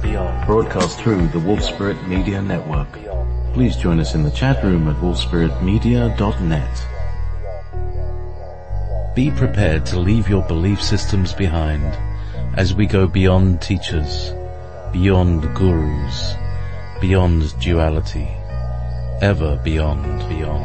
broadcast through the Wolf Spirit Media Network. Please join us in the chat room at wolfspiritmedia.net. Be prepared to leave your belief systems behind as we go beyond teachers, beyond gurus, beyond duality, ever beyond.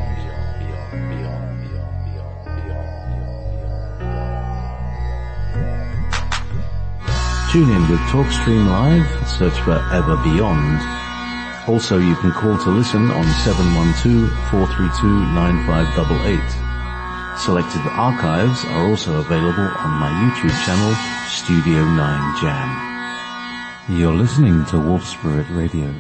Tune in with TalkStream Live, search for Ever Beyond. Also, you can call to listen on 712-432-9588. Selected archives are also available on my YouTube channel, Studio 9 Jam. You're listening to Wolf Spirit Radio.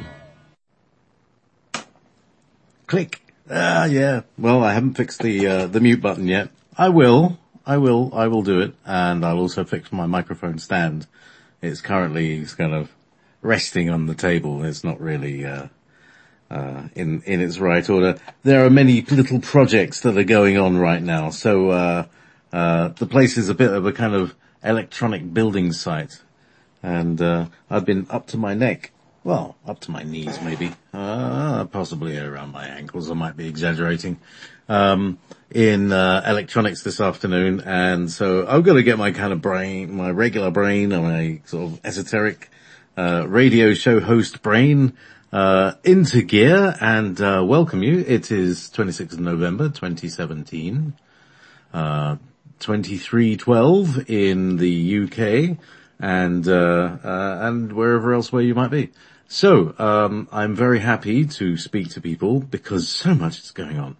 Click. Yeah. Well, I haven't fixed the mute button yet. I will do it, and I'll also fix my microphone stand. It's currently kind of resting on the table. It's not really in its right order. There are many little projects that are going on right now. So the place is a bit of a kind of electronic building site. And I've been up to my neck. Well, up to my knees maybe. Possibly around my ankles. I might be exaggerating. In electronics this afternoon, and so I've got to get my kind of brain, my regular brain, or my sort of esoteric radio show host brain into gear, and welcome you. It is 26th of November 2017, 23:12 in the UK, and wherever else where you might be. So I'm very happy to speak to people because so much is going on.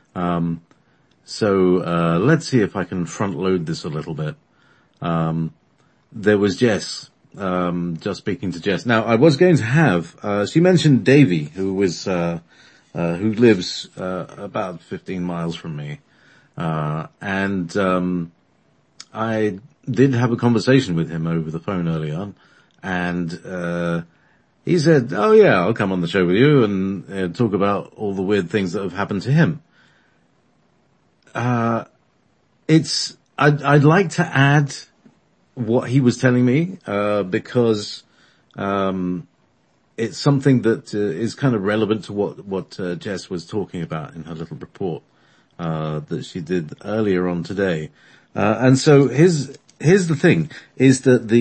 So let's see if I can front load this a little bit. There was Jess, just speaking to Jess. Now, I was going to have, she mentioned Davey, who lives, about 15 miles from me. And I did have a conversation with him over the phone early on, and, he said, oh yeah, I'll come on the show with you and talk about all the weird things that have happened to him. I'd like to add what he was telling me, because, it's something that is kind of relevant to what Jess was talking about in her little report, that she did earlier on today. And so here's the thing, is that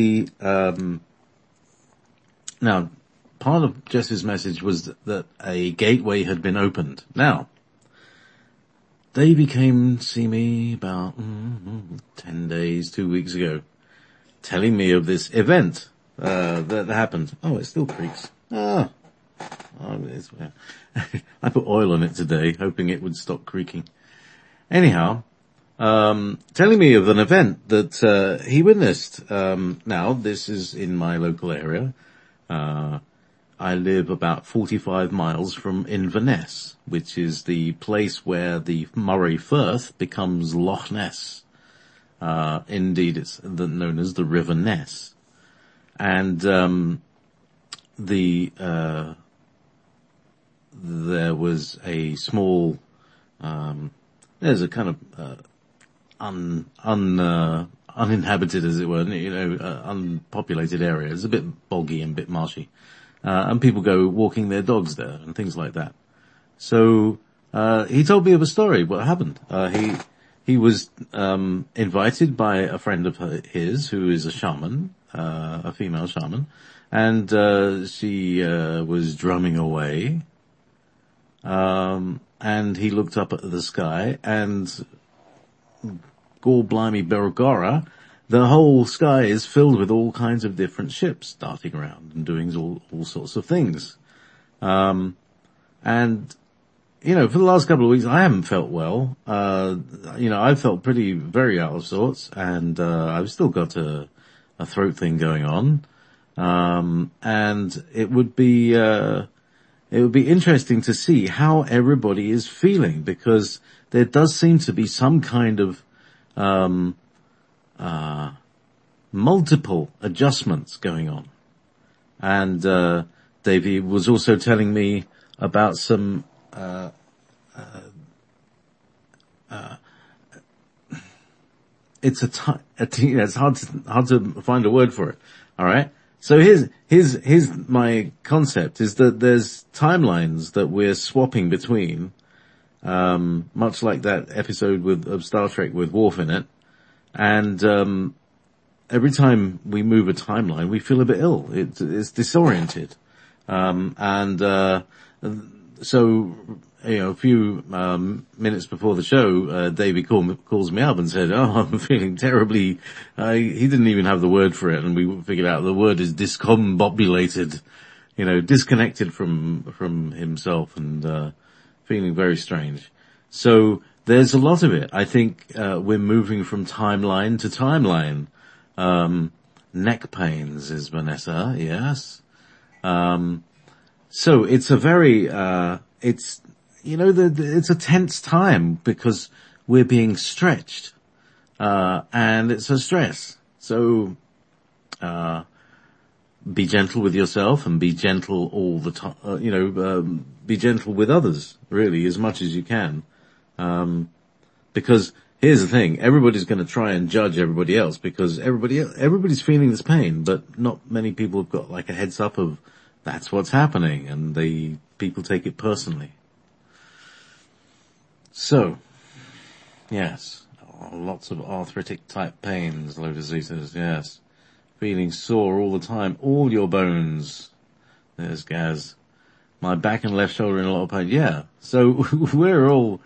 now, part of Jess's message was that a gateway had been opened. Now, Davey came to see me about 10 days, 2 weeks ago, telling me of this event that happened. Oh, it still creaks. I put oil on it today, hoping it would stop creaking. Anyhow, telling me of an event that he witnessed. Now, this is in my local area. I live about 45 miles from Inverness, which is the place where the Moray Firth becomes Loch Ness. Indeed, it's known as the River Ness. And there was a small, there's a kind of uninhabited, as it were, unpopulated area. It's a bit boggy and a bit marshy. And people go walking their dogs there and things like that. So, he told me of a story, what happened. He was, invited by a friend of his who is a shaman, a female shaman, and, she, was drumming away. And he looked up at the sky and, gall blimey Bergara, the whole sky is filled with all kinds of different ships darting around and doing all sorts of things. And, for the last couple of weeks, I haven't felt well. I felt very out of sorts, and, I've still got a throat thing going on. And it would be interesting to see how everybody is feeling, because there does seem to be some kind of, multiple adjustments going on. And, Davey was also telling me about some, it's hard to find a word for it. All right. So here's my concept is that there's timelines that we're swapping between, much like that episode of Star Trek with Worf in it. And, every time we move a timeline, we feel a bit ill. It's disoriented. So, a few, minutes before the show, Davey calls me up and said, "Oh, I'm feeling terribly," he didn't even have the word for it, and we figured out the word is discombobulated, disconnected from himself and, feeling very strange. So, there's a lot of it. I think, we're moving from timeline to timeline. Neck pains is Vanessa, yes. So it's a very, it's a tense time because we're being stretched, and it's a stress. So, be gentle with yourself and be gentle all the time, be gentle with others, really, as much as you can. Because here's the thing, everybody's going to try and judge everybody else because everybody's feeling this pain, but not many people have got like a heads up of that's what's happening, and people take it personally. So, yes, lots of arthritic type pains, Lotus says, yes. Feeling sore all the time, all your bones. There's Gaz. My back and left shoulder in a lot of pain. Yeah, so we're all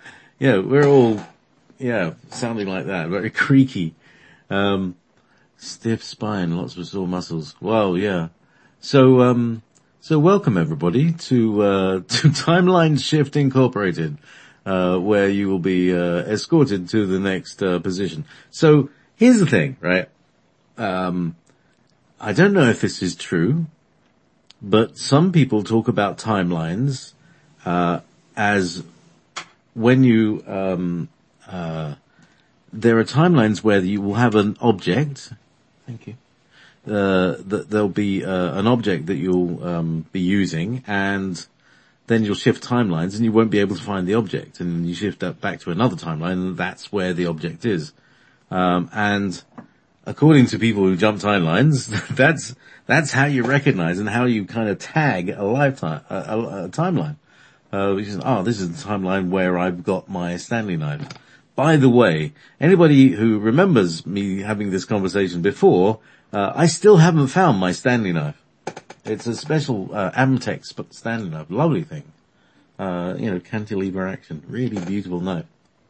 sounding like that, very creaky. Stiff spine, lots of sore muscles. Well, yeah. So welcome everybody to Timeline Shift Incorporated, where you will be, escorted to the next, position. So here's the thing, right? I don't know if this is true, but some people talk about timelines, as when you, there are timelines where you will have an object. Thank you. That there'll be an object that you'll be using, and then you'll shift timelines, and you won't be able to find the object, and you shift that back to another timeline, and that's where the object is. And according to people who jump timelines, that's how you recognize and how you kind of tag a timeline. Which is, this is the timeline where I've got my Stanley knife. By the way, anybody who remembers me having this conversation before, I still haven't found my Stanley knife. It's a special, Amtex Stanley knife. Lovely thing. Cantilever action. Really beautiful knife.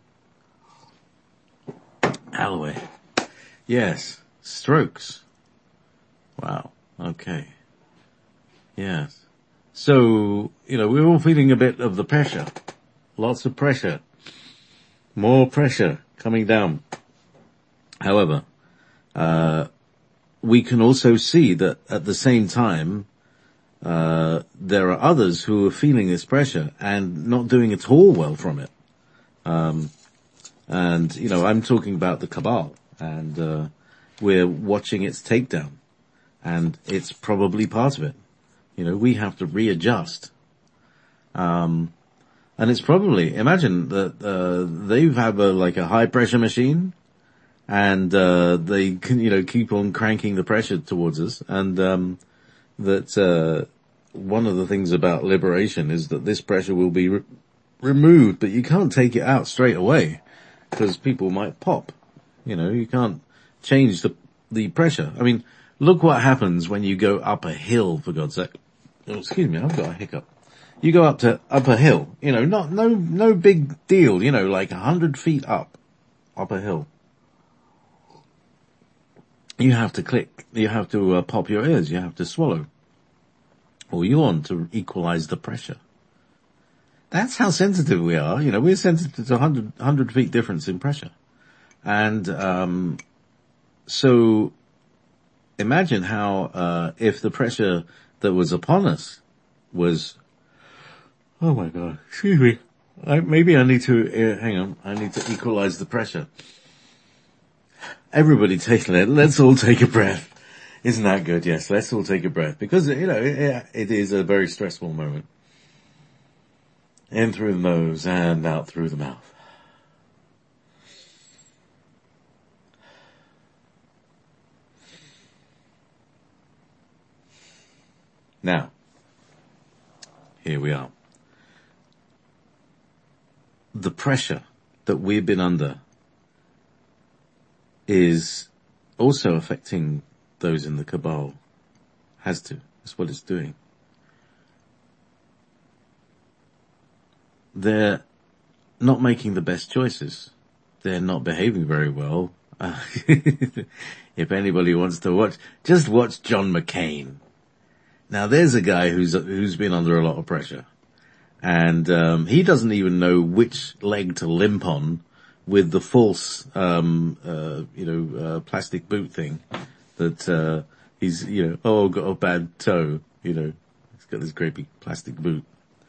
Alloway. Yes. Strokes. Wow. Okay. Yes. So, we're all feeling a bit of the pressure. Lots of pressure. More pressure coming down. However, we can also see that at the same time, there are others who are feeling this pressure and not doing at all well from it. I'm talking about the cabal, and we're watching its takedown, and it's probably part of it. We have to readjust. And it's probably, imagine that, they have a high pressure machine, and, they can, keep on cranking the pressure towards us, and, one of the things about liberation is that this pressure will be removed, but you can't take it out straight away, because people might pop. You can't change the pressure. I mean, look what happens when you go up a hill, for God's sake. Oh, excuse me, I've got a hiccup. You go up a hill, no big deal, like 100 feet up a hill. You have to click, you have to pop your ears, you have to swallow, or yawn to equalize the pressure. That's how sensitive we are, we're sensitive to 100 feet difference in pressure. And, so imagine how, if the pressure that was upon us was, oh my God, excuse me. Maybe I need to, hang on, I need to equalize the pressure. Everybody let's all take a breath. Isn't that good? Yes, let's all take a breath. Because, it is a very stressful moment. In through the nose and out through the mouth. Now, here we are. The pressure that we've been under is also affecting those in the cabal. Has to. That's what it's doing. They're not making the best choices. They're not behaving very well. If anybody wants to watch, just watch John McCain. Now there's a guy who's been under a lot of pressure. And he doesn't even know which leg to limp on with the false, plastic boot thing that, he's, I've got a bad toe, he's got this great big plastic boot.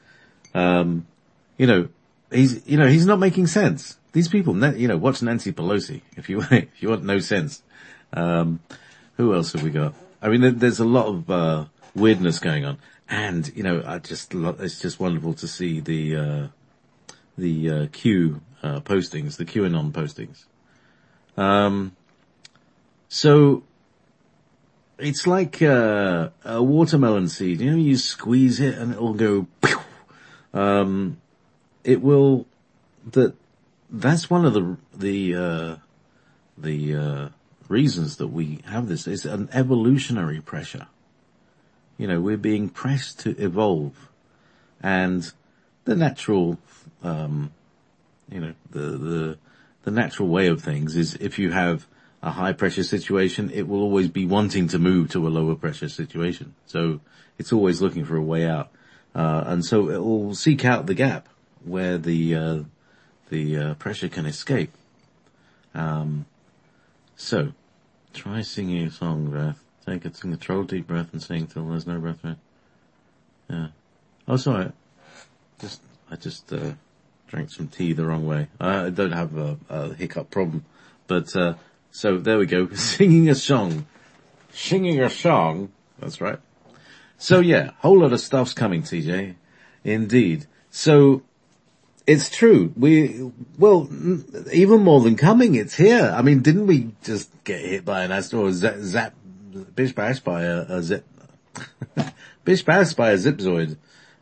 He's not making sense. These people, watch Nancy Pelosi if you want no sense. Who else have we got? I mean, there's a lot of, weirdness going on. And, it's just wonderful to see the Q, postings, the QAnon postings. So, it's like, a watermelon seed. You squeeze it and it'll go, pew! That's one of the reasons that we have this. It's an evolutionary pressure. We're being pressed to evolve. And the natural, the natural way of things is if you have a high pressure situation, it will always be wanting to move to a lower pressure situation. So it's always looking for a way out. And so it will seek out the gap where the pressure can escape. So try singing a song, Beth. Take a controlled deep breath and sing till there's no breath left. Yeah. Oh, sorry. I just drank some tea the wrong way. I don't have a hiccup problem. But, so there we go. Singing a song. Singing a song. That's right. So yeah, whole lot of stuff's coming, TJ. Indeed. So, it's true. Even more than coming, it's here. I mean, didn't we just get hit by an asteroid, bish bash by a zip, bish bash by a zipzoid.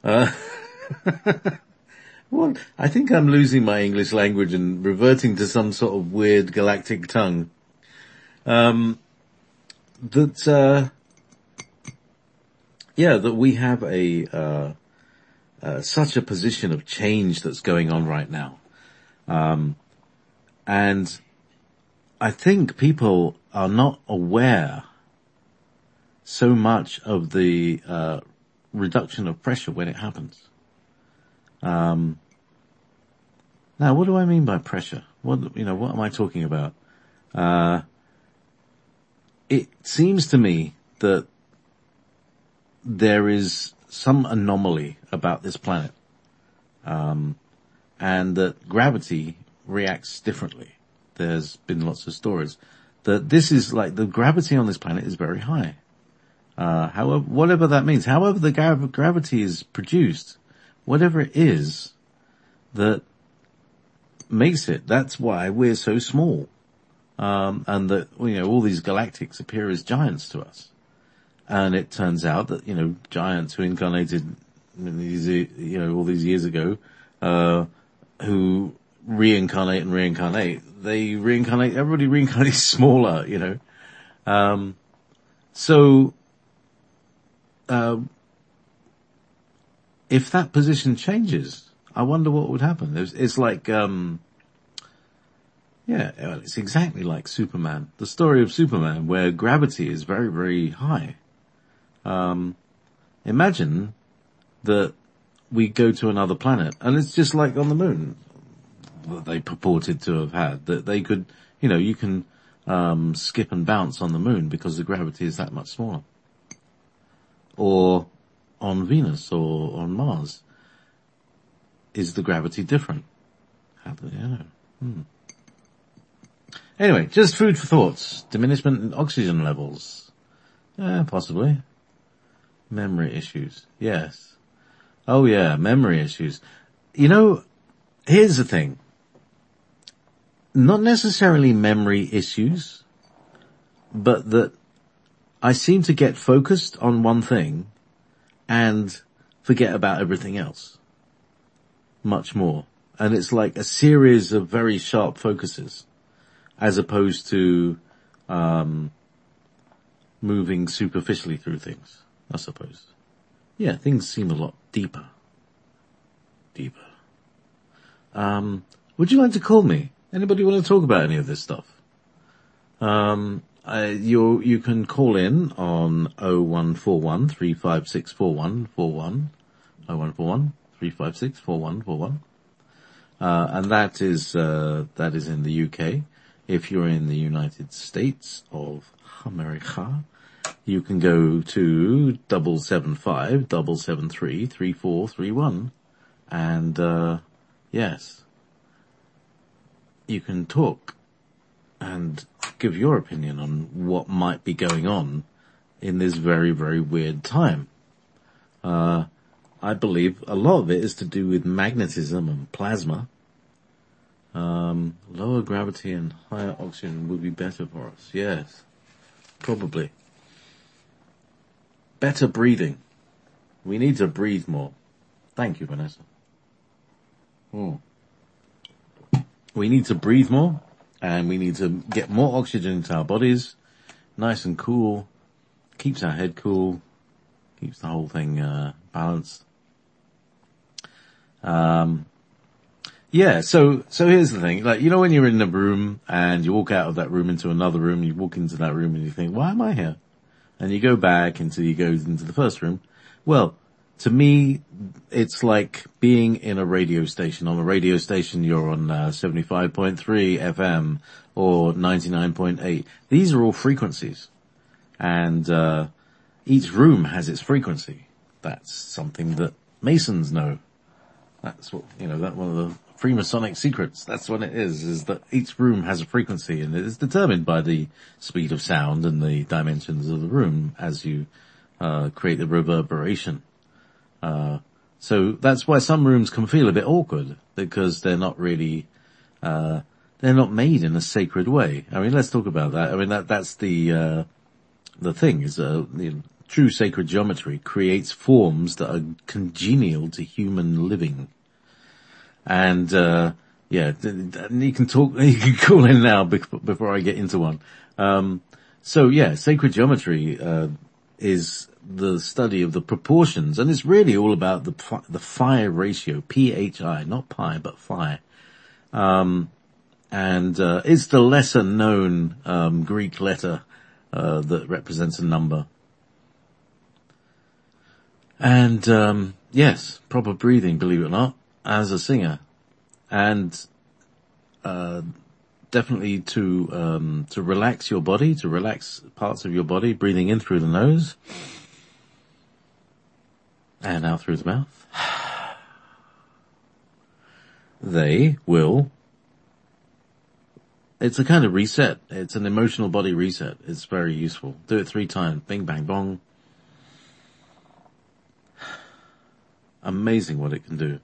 Well, I think I'm losing my English language and reverting to some sort of weird galactic tongue. That we have such a position of change that's going on right now. And I think people are not aware so much of the reduction of pressure when it happens. Now, what do I mean by pressure? What am I talking about? It seems to me that there is some anomaly about this planet, and that gravity reacts differently. There's been lots of stories that this is like the gravity on this planet is very high. However, whatever that means, however the gravity is produced, whatever it is that makes it, that's why we're so small. And that, all these galactics appear as giants to us. And it turns out that, giants who incarnated all these years ago, who reincarnate, everybody reincarnates smaller, if that position changes, I wonder what would happen. It's like, it's exactly like Superman. The story of Superman, where gravity is very, very high. Imagine that we go to another planet, and it's just like on the moon that they purported to have had, that they could, you can skip and bounce on the moon because the gravity is that much smaller. Or on Venus or on Mars. Is the gravity different? How do they know? Anyway, just food for thoughts. Diminishment in oxygen levels. Possibly. Memory issues. Yes. Oh yeah, memory issues. Here's the thing. Not necessarily memory issues, but that I seem to get focused on one thing and forget about everything else. Much more. And it's like a series of very sharp focuses, as opposed to, moving superficially through things, I suppose. Yeah, things seem a lot deeper. Deeper. Would you like to call me? Anybody want to talk about any of this stuff? You can call in on 0141 356 4141, 0141 356 4141. And that is in the UK. If you're in the United States of America, you can go to 775-773-3431. And, yes, you can talk and give your opinion on what might be going on in this very, very weird time. I believe a lot of it is to do with magnetism and plasma. Lower gravity and higher oxygen would be better for us. Yes, probably. Better breathing. We need to breathe more. Thank you, Vanessa. We need to breathe more, and we need to get more oxygen into our bodies. Nice and cool. Keeps our head cool. Keeps the whole thing balanced. Yeah, so here's the thing. Like, you know when you're in a room and you walk out of that room into another room, you walk into that room and you think, why am I here? And you go back until you go into the first room. Well, to me, it's like being in a radio station. On a radio station, you're on 75.3 FM or 99.8. These are all frequencies. And each room has its frequency. That's something that Masons know. That's what, that one of the Freemasonic secrets. That's what it is that each room has a frequency, and it is determined by the speed of sound and the dimensions of the room as you create the reverberation. So that's why some rooms can feel a bit awkward, because they're not really, they're not made in a sacred way. I mean, let's talk about that. I mean, that's the thing is, true sacred geometry creates forms that are congenial to human living. And, you can call in now before I get into one. Sacred geometry, is the study of the proportions, and it's really all about the phi ratio, PHI, not pi, but phi. It's the lesser known, Greek letter, that represents a number. And, yes, proper breathing, believe it or not, as a singer. And, definitely to relax your body, to relax parts of your body, breathing in through the nose and out through the mouth. It's a kind of reset. It's an emotional body reset. It's very useful. Do it 3 times. Bing, bang, bong. Amazing what it can do.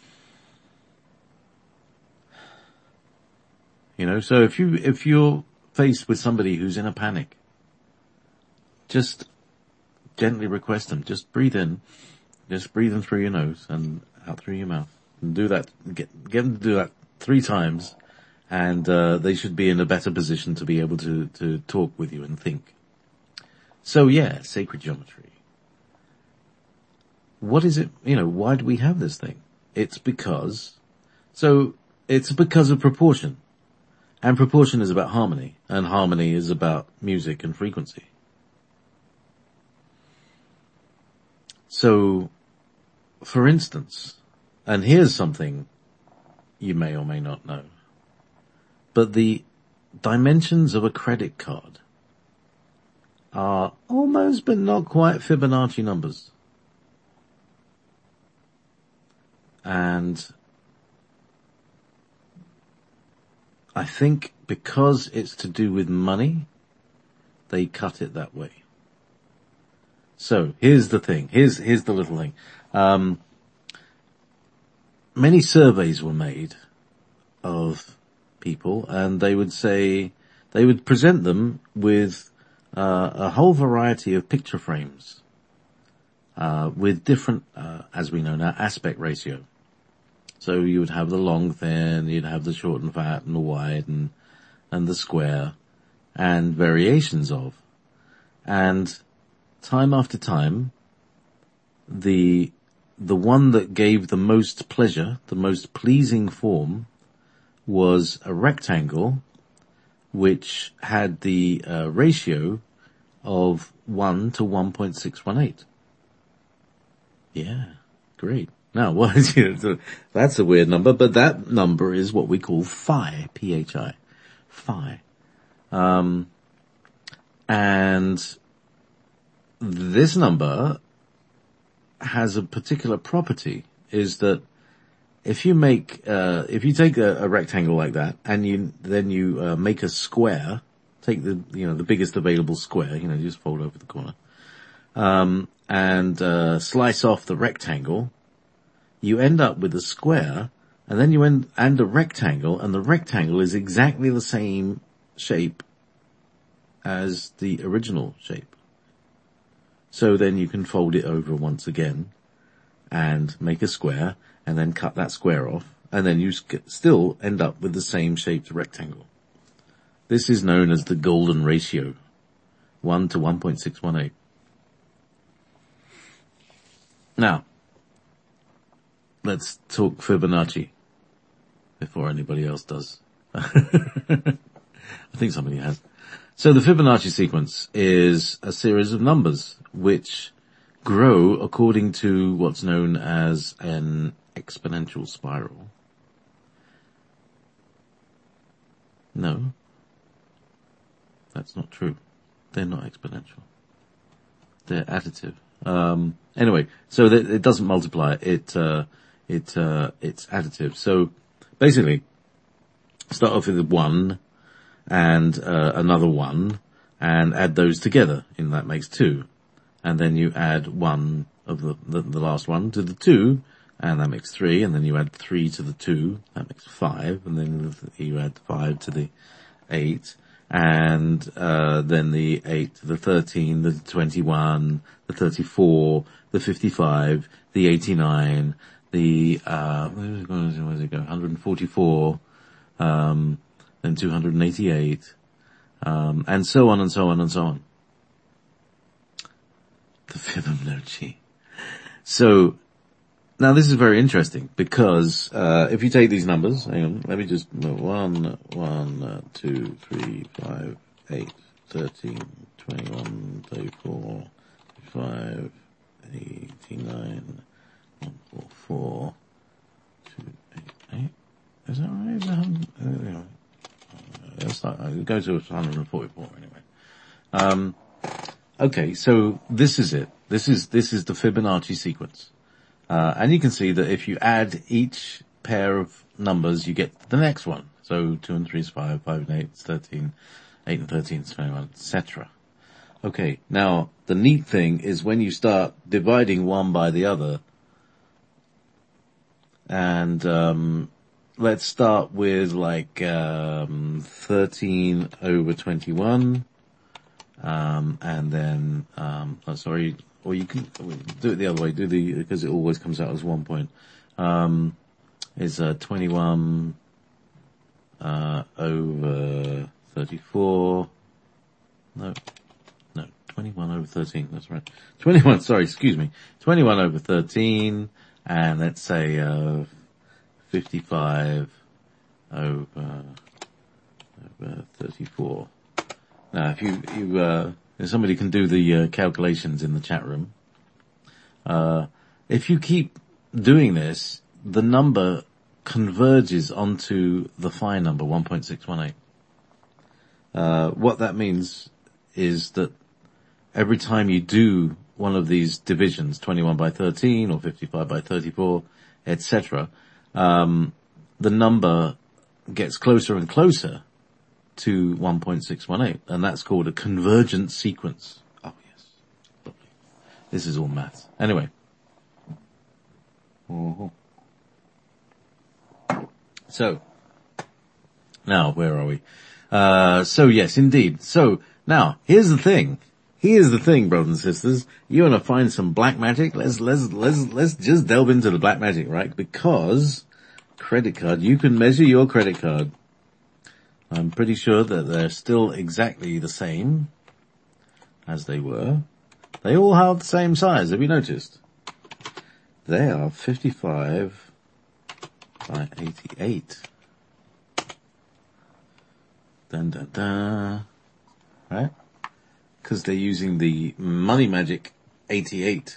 So if you're faced with somebody who's in a panic, just gently request them, just breathe in through your nose and out through your mouth. And do that, get them to do that 3 times, and they should be in a better position to be able to talk with you and think. So yeah, sacred geometry. What is it, why do we have this thing? It's because of proportion. And proportion is about harmony, and harmony is about music and frequency. So, for instance, and here's something you may or may not know, but the dimensions of a credit card are almost but not quite Fibonacci numbers. And I think because it's to do with money, they cut it that way. So here's the thing. Here's the little thing. Many surveys were made of people, and they would present them with a whole variety of picture frames, with different, as we know now, aspect ratio. So you would have the long thin, you'd have the short and fat and the wide and the square and variations of. And time after time, the one that gave the most pleasure, the most pleasing form, was a rectangle which had the ratio of 1 to 1.618. Yeah, great. Now, that's a weird number, but that number is what we call phi, P-H-I, phi. And this number has a particular property, is that if you take a rectangle like that and then you make a square, take the biggest available square, just fold over the corner, and slice off the rectangle, you end up with a square, and then and a rectangle, and the rectangle is exactly the same shape as the original shape. So then you can fold it over once again and make a square and then cut that square off, and then you still end up with the same shaped rectangle. This is known as the golden ratio, 1 to 1.618. Now, let's talk Fibonacci before anybody else does. I think somebody has. So the Fibonacci sequence is a series of numbers which grow according to what's known as an exponential spiral. No, that's not true. They're not exponential. They're additive. Anyway, so it doesn't multiply. It's additive. So basically, start off with 1 and another 1 and add those together, and that makes 2. And then you add 1 of the last one to the 2, and that makes 3, and then you add 3 to the 2, that makes 5, and then you add 5 to the 8, and then the 8 to the 13, the 21, the 34, the 55, the 89, the where does it go? 144, then 288, and so on and so on and so on. The Fibonacci. So now this is very interesting because if you take these numbers, hang on, let me just 1, 2, 3, 5, 8, 13, 21, 34, 55, 89, 144, 288. Is that right? It goes to 144 anyway. Okay, so this is it. This is the Fibonacci sequence. And you can see that if you add each pair of numbers, you get the next one. So 2 and 3 is 5, 5 and 8 is 13, 8 and 13 is 21, etc. Okay, now the neat thing is when you start dividing one by the other, and let's start with 13 over 21, and then, or you can do it the other way, because it always comes out as 1 point, is 21, over 34, no, 21 over 13, that's right. 21 over 13, and let's say, 55 over 34. Now, if somebody can do the calculations in the chat room, if you keep doing this, the number converges onto the phi number, 1.618. What that means is that every time you do one of these divisions, 21 by 13 or 55 by 34, etc., the number gets closer and closer to 1.618, and that's called a convergent sequence. Oh yes, lovely. This is all maths. Anyway. So, now, where are we? So yes, indeed. So, now, here's the thing. here's the thing, brothers and sisters. You want to find some black magic? Let's just delve into the black magic, right? Because credit card, you can measure your credit card. I'm pretty sure that they're still exactly the same as they were. They all have the same size. Have you noticed? They are 55 by 88. Dun dun dun. Right? Because they're using the Money Magic 88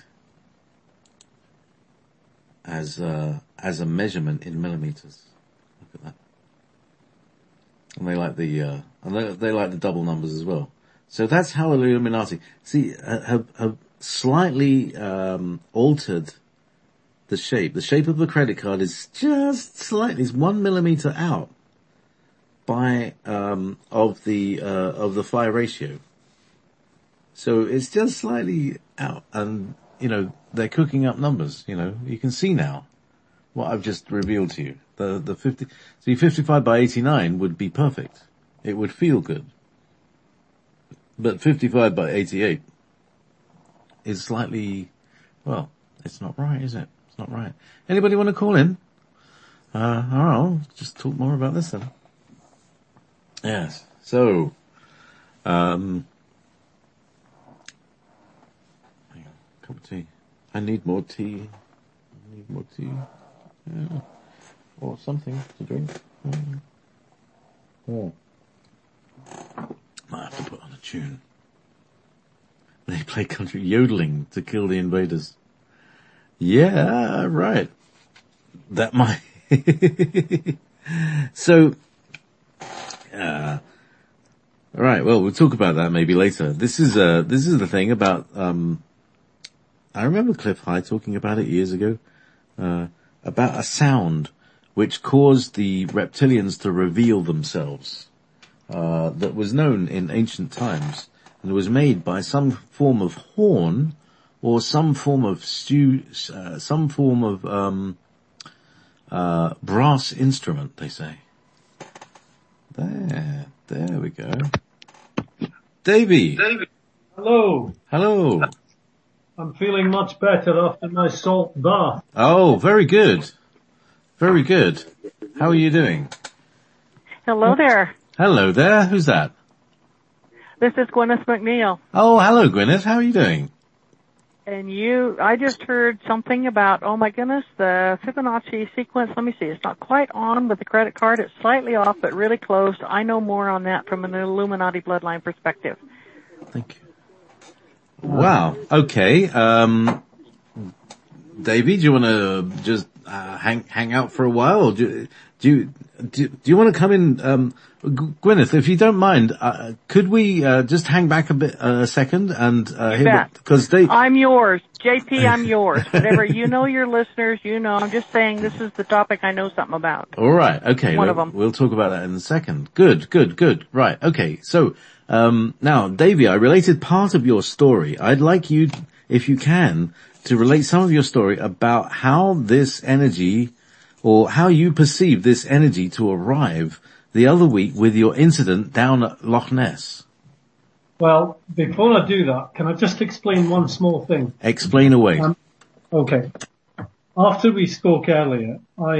as a measurement in millimeters. Look at that. And they like they like the double numbers as well. So that's how the Illuminati, have slightly, altered the shape. The shape of the credit card is just slightly, it's 1 millimeter out by, of the phi ratio. So it's just slightly out, and, they're cooking up numbers, you can see now what I've just revealed to you. The 55 by 89 would be perfect. It would feel good. But 55 by 88 is slightly, well, it's not right, is it? It's not right. Anybody want to call in? I'll just talk more about this then. Yes. So, hang on, cup of tea. I need more tea. Yeah. Or something to drink. Oh. Might have to put on a tune. They play country yodeling to kill the invaders. Yeah, right. That might. So, alright, well, we'll talk about that maybe later. This is the thing about, I remember Cliff High talking about it years ago, about a sound which caused the reptilians to reveal themselves, that was known in ancient times, and was made by some form of horn, or some form of brass instrument, they say. There we go. Davey! Hello. Hello. I'm feeling much better after my salt bath. Oh, very good. Very good. How are you doing? Hello there. Hello there. Who's that? This is Gwyneth McNeil. Oh, hello, Gwyneth. How are you doing? And I just heard something about, oh my goodness, the Fibonacci sequence. Let me see. It's not quite on with the credit card. It's slightly off, but really close. I know more on that from an Illuminati bloodline perspective. Thank you. Wow. Okay. Davey, do you want to just hang out for a while? Or do you want to come in? Gwyneth, if you don't mind, could we just hang back a second and hear because I'm yours, JP. I'm yours. Whatever your listeners, I'm just saying this is the topic I know something about. All right. Okay. One of them. We'll talk about that in a second. Good. Right. Okay. So now, Davey, I related part of your story. I'd like you, if you can, to relate some of your story about how this energy, or how you perceive this energy to arrive the other week with your incident down at Loch Ness. Well, before I do that, can I just explain one small thing? Explain away. Okay. After we spoke earlier,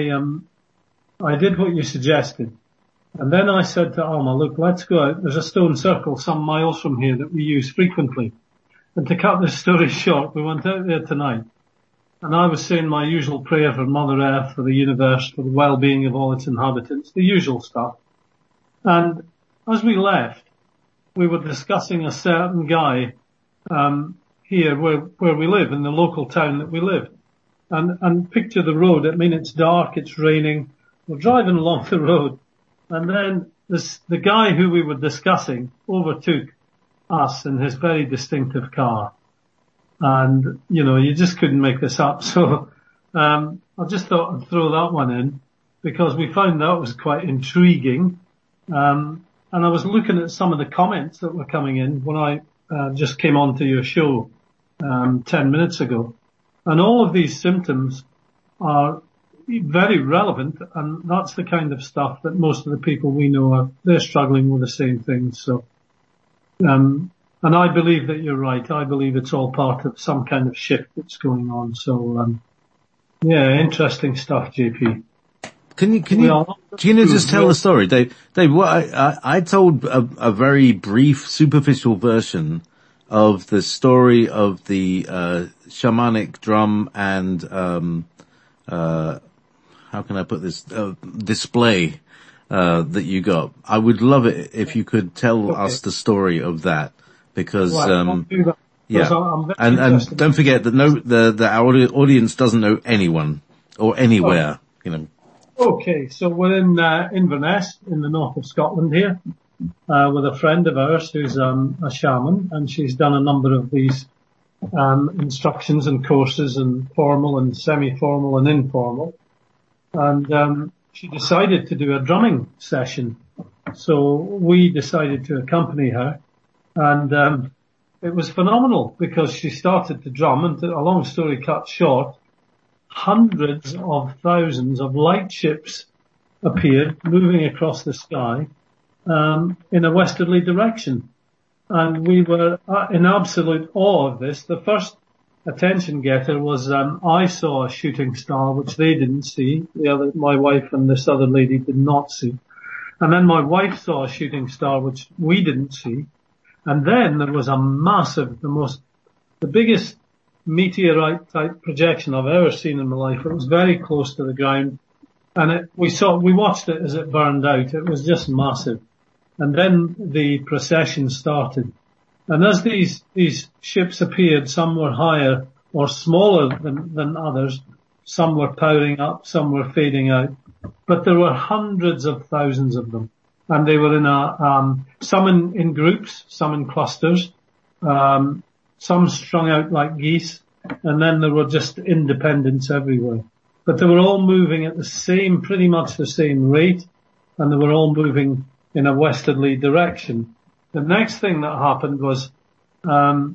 I did what you suggested. And then I said to Alma, look, let's go out. There's a stone circle some miles from here that we use frequently. And to cut this story short, we went out there tonight. And I was saying my usual prayer for Mother Earth, for the universe, for the well-being of all its inhabitants, the usual stuff. And as we left, we were discussing a certain guy, here where we live, in the local town that we live. And picture the road. I mean, it's dark, it's raining. We're driving along the road. And then the guy who we were discussing overtook us in his very distinctive car. And, you just couldn't make this up. So, I just thought I'd throw that one in because we found that was quite intriguing. And I was looking at some of the comments that were coming in when I, just came on to your show, 10 minutes ago. And all of these symptoms are very relevant, and that's the kind of stuff that most of the people we know they're struggling with the same things. So, and And I believe that you're right. I believe it's all part of some kind of shift that's going on. So, yeah, interesting stuff, JP. Can you just tell the story, Dave? Dave, what I told a very brief, superficial version of the story of the shamanic drum and how can I put this display that you got. I would love it if you could tell us the story of that, because yeah, and don't forget that our audience doesn't know anyone or anywhere, you know. Okay, so we're in Inverness, in the north of Scotland here, with a friend of ours who's a shaman, and she's done a number of these instructions and courses, and formal and semi-formal and informal. And she decided to do a drumming session. So we decided to accompany her, and it was phenomenal because she started to drum, and a long story cut short, hundreds of thousands of light ships appeared moving across the sky in a westerly direction. And we were in absolute awe of this. The first attention getter was I saw a shooting star which they didn't see. My wife and this other lady did not see. And then my wife saw a shooting star which we didn't see. And then there was a massive, the biggest meteorite type projection I've ever seen in my life. It was very close to the ground, and we watched it as it burned out. It was just massive. And then the procession started. And as these ships appeared, some were higher or smaller than others. Some were powering up, some were fading out. But there were hundreds of thousands of them. And they were in some in groups, some in clusters, some strung out like geese, and then there were just independents everywhere. But they were all moving at pretty much the same rate, and they were all moving in a westerly direction. The next thing that happened was, I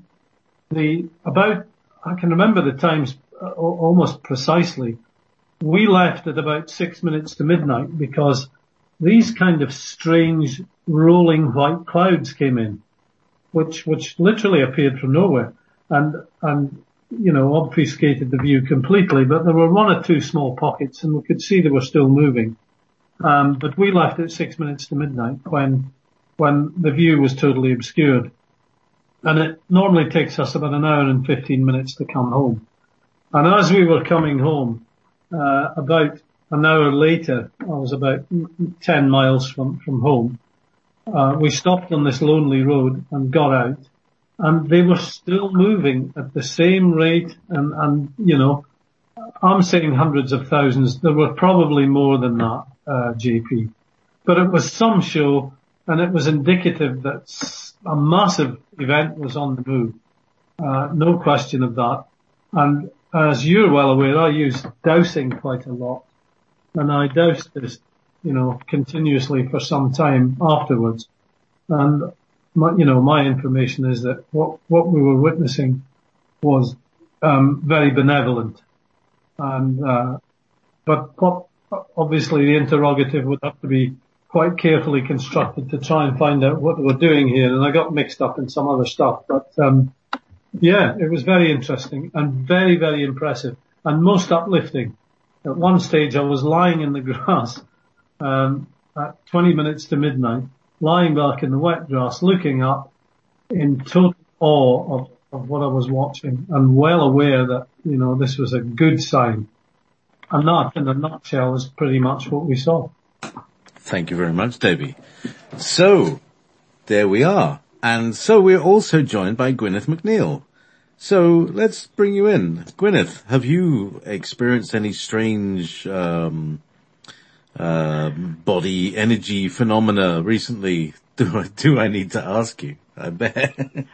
can remember the times almost precisely. We left at about 6 minutes to midnight because these kind of strange rolling white clouds came in, which literally appeared from nowhere and, you know, obfuscated the view completely. But there were one or two small pockets and we could see they were still moving. But we left at 6 minutes to midnight when the view was totally obscured. And it normally takes us about an hour and 15 minutes to come home. And as we were coming home, about an hour later, I was about 10 miles from home. We stopped on this lonely road and got out, and they were still moving at the same rate. And you know, I'm saying hundreds of thousands. There were probably more than that, JP. But it was some show, and it was indicative that a massive event was on the move. No question of that. And as you're well aware, I use dowsing quite a lot. And I doused this, you know, continuously for some time afterwards. And my information is that what we were witnessing was very benevolent. And but obviously the interrogative would have to be quite carefully constructed to try and find out what they were doing here. And I got mixed up in some other stuff. But yeah, it was very interesting and very, very impressive and most uplifting. At one stage, I was lying in the grass at 20 minutes to midnight, lying back in the wet grass, looking up in total awe of what I was watching, and well aware that, you know, this was a good sign. And that, in a nutshell, is pretty much what we saw. Thank you very much, Davey. So, there we are. And so we're also joined by Gwyneth McNeil. So let's bring you in. Gwyneth, have you experienced any strange body energy phenomena recently? Do I need to ask you? I bet.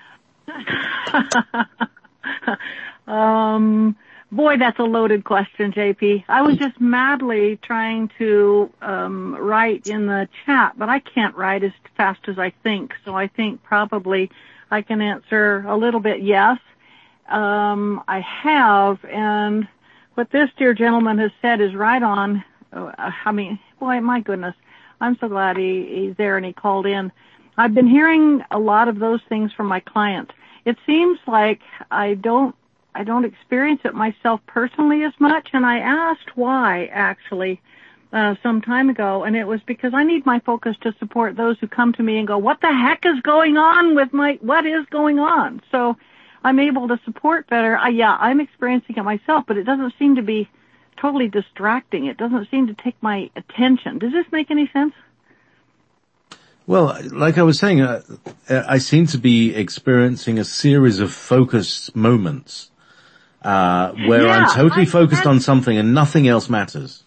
Boy, that's a loaded question, JP. I was just madly trying to write in the chat, but I can't write as fast as I think. So I think probably I can answer a little bit yes. I have, and what this dear gentleman has said is right on. I mean, boy, my goodness, I'm so glad he's there and he called in. I've been hearing a lot of those things from my clients. It seems like I don't experience it myself personally as much, and I asked why, actually, some time ago, and it was because I need my focus to support those who come to me and go, what the heck is going on with what is going on? So I'm able to support better. I'm experiencing it myself, but it doesn't seem to be totally distracting. It doesn't seem to take my attention. Does this make any sense? Well, like I was saying, I seem to be experiencing a series of focused moments, where I'm totally focused on something and nothing else matters.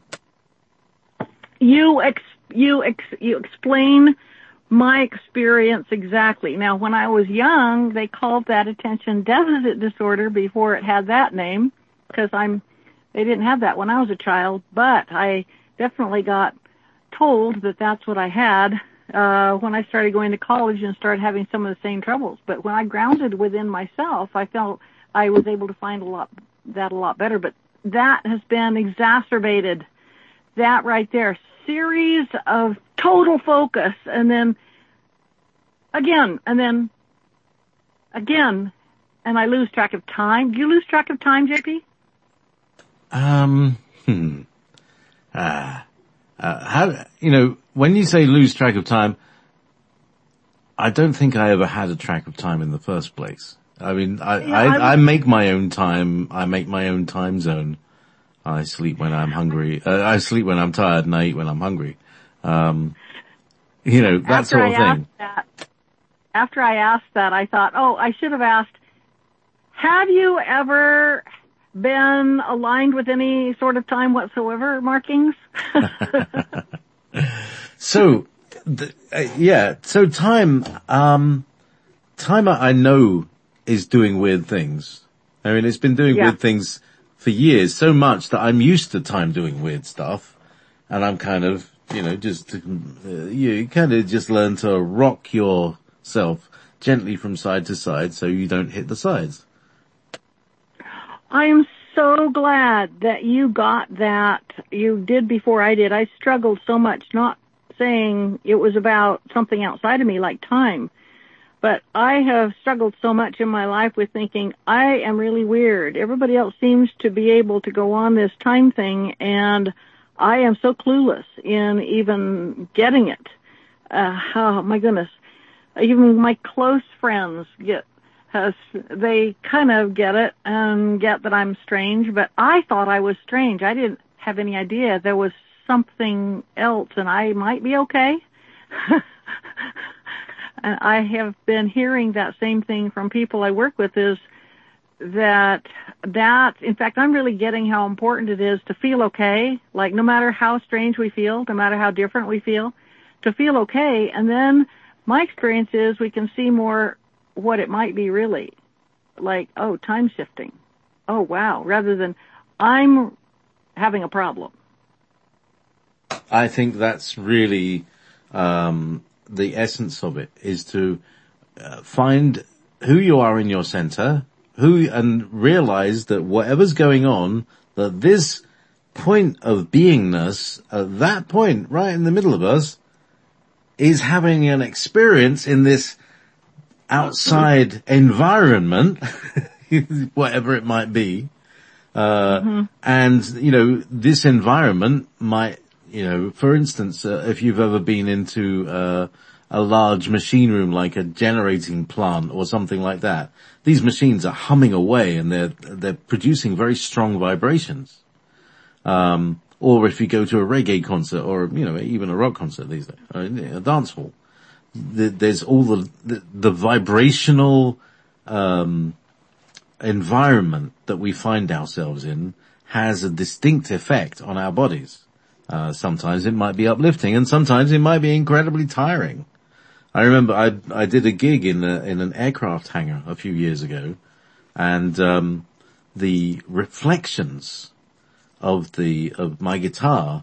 You explain my experience exactly. Now, when I was young, they called that attention deficit disorder before it had that name, because they didn't have that when I was a child, but I definitely got told that that's what I had when I started going to college and started having some of the same troubles. But when I grounded within myself, I felt I was able to find a lot better. But that has been exacerbated. That right there, series of total focus, and then again, and I lose track of time. Do you lose track of time, JP? When you say lose track of time, I don't think I ever had a track of time in the first place. I mean, I make my own time. I make my own time zone. I sleep when I'm hungry. I sleep when I'm tired, and I eat when I'm hungry. That sort of thing. After I asked that, I thought, I should have asked, have you ever been aligned with any sort of time whatsoever markings? So time I know is doing weird things. I mean, it's been doing weird things for years, so much that I'm used to time doing weird stuff, and I'm kind of, you kind of just learn to rock yourself gently from side to side so you don't hit the sides. I am so glad that you got that. You did before I did. I struggled so much, not saying it was about something outside of me like time, but I have struggled so much in my life with thinking I am really weird. Everybody else seems to be able to go on this time thing, and I am so clueless in even getting it. Oh my goodness. Even my close friends they kind of get it and get that I'm strange, but I thought I was strange. I didn't have any idea there was something else and I might be okay. And I have been hearing that same thing from people I work with, is that in fact, I'm really getting how important it is to feel okay, like no matter how strange we feel, no matter how different we feel, to feel okay. And then my experience is we can see more what it might be really, like, time shifting. Oh, wow, rather than I'm having a problem. I think that's really the essence of it, is to find who you are in your center, and realize that whatever's going on, that this point of beingness, at that point right in the middle of us, is having an experience in this outside environment, whatever it might be. And, this environment might, for instance, if you've ever been into a large machine room like a generating plant or something like that, these machines are humming away and they're producing very strong vibrations. Or if you go to a reggae concert or, even a rock concert these days, or a dance hall, there's all the vibrational environment that we find ourselves in has a distinct effect on our bodies. Sometimes it might be uplifting, and sometimes it might be incredibly tiring. I remember I did a gig in an aircraft hangar a few years ago, and the reflections of my guitar,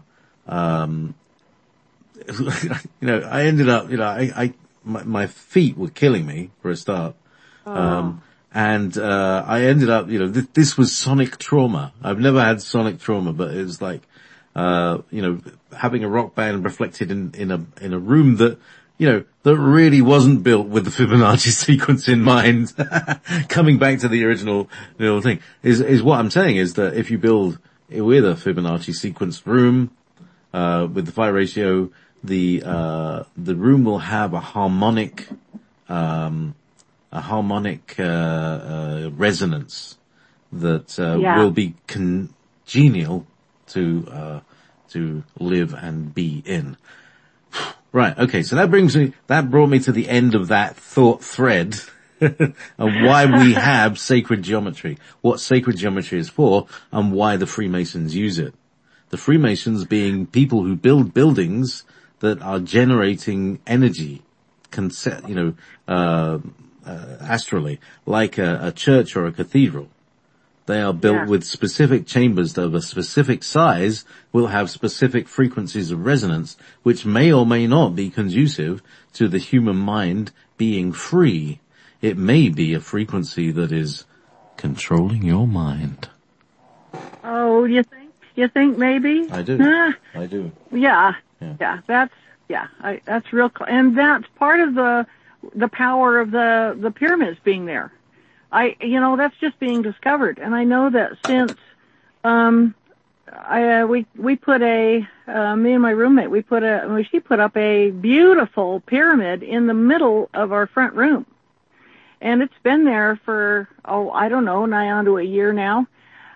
I ended up, my feet were killing me for a start. And I ended up, this was sonic trauma. I've never had sonic trauma, but it was like, having a rock band reflected in a room that that really wasn't built with the Fibonacci sequence in mind, coming back to the original thing, is what I'm saying is that if you build with a Fibonacci sequence room, with the phi ratio, the room will have a harmonic resonance that will be congenial to live and be in. Right, okay, so that brought me to the end of that thought thread of why we have sacred geometry, what sacred geometry is for, and why the Freemasons use it. The Freemasons being people who build buildings that are generating energy, astrally, like a church or a cathedral. They are built with specific chambers that of a specific size will have specific frequencies of resonance, which may or may not be conducive to the human mind being free. It may be a frequency that is controlling your mind. Oh, you think maybe? I do. I do. Yeah. That's real, and that's part of the power of the pyramids being there. That's just being discovered. And I know that since, we put me and my roommate, she put up a beautiful pyramid in the middle of our front room. And it's been there for, I don't know, nigh on to a year now.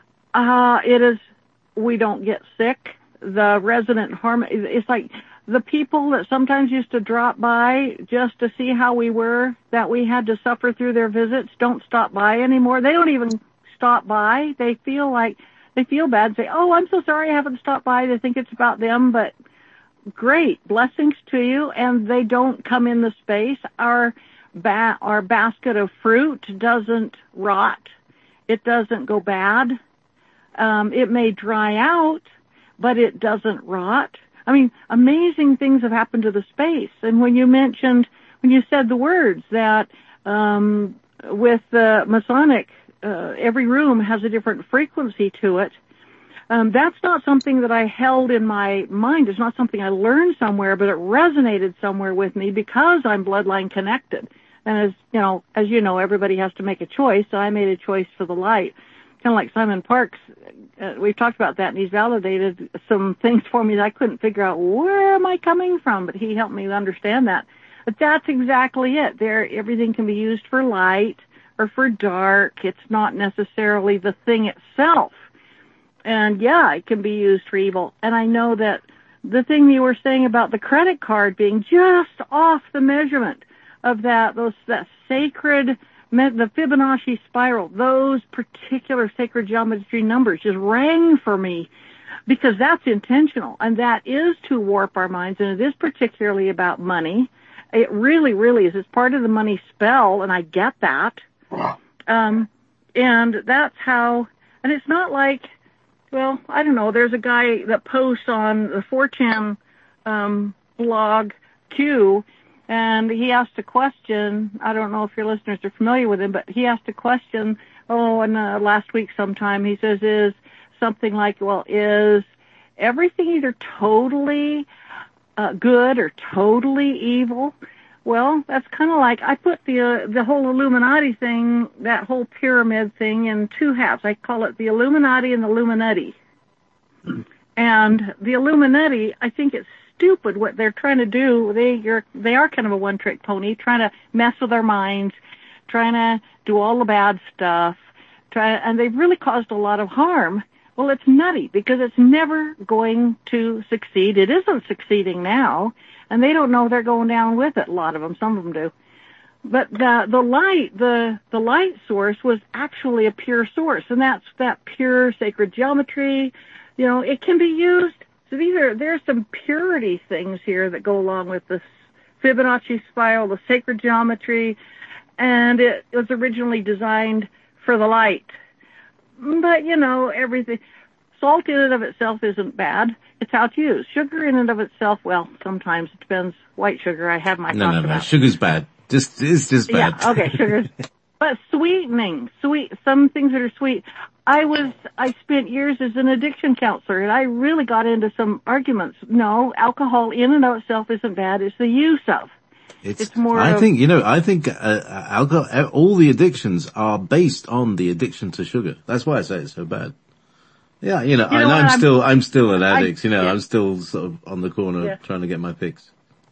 We don't get sick. The resonant harmony, it's like the people that sometimes used to drop by just to see how we were, that we had to suffer through their visits, don't stop by anymore. They don't even stop by. They feel bad, say, oh, I'm so sorry I haven't stopped by. They think it's about them, but great, blessings to you. And they don't come in the space. Our basket of fruit doesn't rot. It doesn't go bad. It may dry out, but it doesn't rot. I mean, amazing things have happened to the space. And when you said the words that, with the Masonic, every room has a different frequency to it, that's not something that I held in my mind. It's not something I learned somewhere, but it resonated somewhere with me because I'm bloodline connected. And as you know, everybody has to make a choice. So I made a choice for the light. Kind of like Simon Parks, we've talked about that, and he's validated some things for me that I couldn't figure out where am I coming from, but he helped me understand that. But that's exactly it. Everything can be used for light or for dark. It's not necessarily the thing itself. And it can be used for evil. And I know that the thing you were saying about the credit card being just off the measurement of that sacred, the Fibonacci spiral, those particular sacred geometry numbers just rang for me because that's intentional, and that is to warp our minds, and it is particularly about money. It really, really is. It's part of the money spell, and I get that. And that's how, and it's not like, well, I don't know, there's a guy that posts on the 4chan blog Q, and he asked a question. I don't know if your listeners are familiar with him, but he asked a question, last week sometime. He says, is something like, well, is everything either totally good or totally evil? Well, that's kind of like, I put the whole Illuminati thing, that whole pyramid thing, in two halves. I call it the Illuminati and the Illuminati. And the Illuminati, I think it's stupid what they're trying to do. They are kind of a one-trick pony, trying to mess with our minds, trying to do all the bad stuff, and they've really caused a lot of harm. Well, it's nutty because it's never going to succeed. It isn't succeeding now, and they don't know they're going down with it. A lot of them, some of them do. But the light source was actually a pure source, and that's that pure sacred geometry. It can be used. So there's some purity things here that go along with this Fibonacci spiral, the sacred geometry, and it was originally designed for the light. But, everything, salt in and of itself isn't bad. It's how it's used. Sugar in and of itself, well, sometimes it depends. White sugar, I have my thoughts about. No, sugar's bad. It's just bad. Yeah, okay, sugar. But sweetening, some things that are sweet. I spent years as an addiction counselor, and I really got into some arguments. No, alcohol in and of itself isn't bad. It's the use of. It's more I of, think, alcohol, all the addictions are based on the addiction to sugar. That's why I say it's so bad. Yeah, and I'm still an addict, I'm still sort of on the corner trying to get my fix.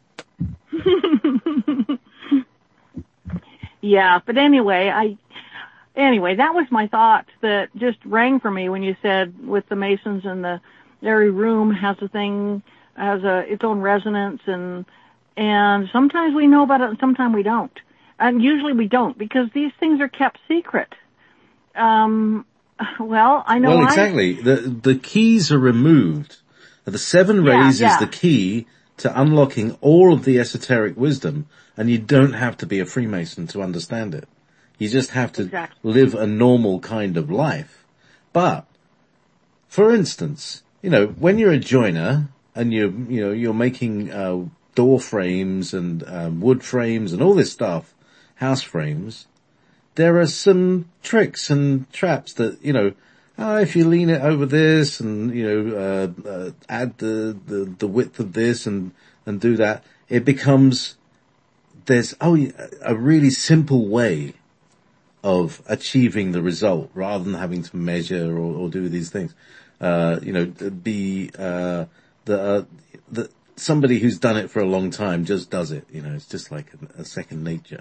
Yeah, but anyway, that was my thought that just rang for me when you said with the Masons and every room has its own resonance, and sometimes we know about it and sometimes we don't. And usually we don't, because these things are kept secret. Well, I know. Well, exactly. The keys are removed. The 7 rays is the key to unlocking all of the esoteric wisdom, and you don't have to be a Freemason to understand it. You just have to live a normal kind of life. But, for instance, when you're a joiner and you're making door frames and wood frames and all this stuff, house frames, there are some tricks and traps that, if you lean it over this and, add the width of this and do that, it becomes, there's a really simple way of achieving the result rather than having to measure or do these things. Somebody who's done it for a long time just does it, it's just like a second nature.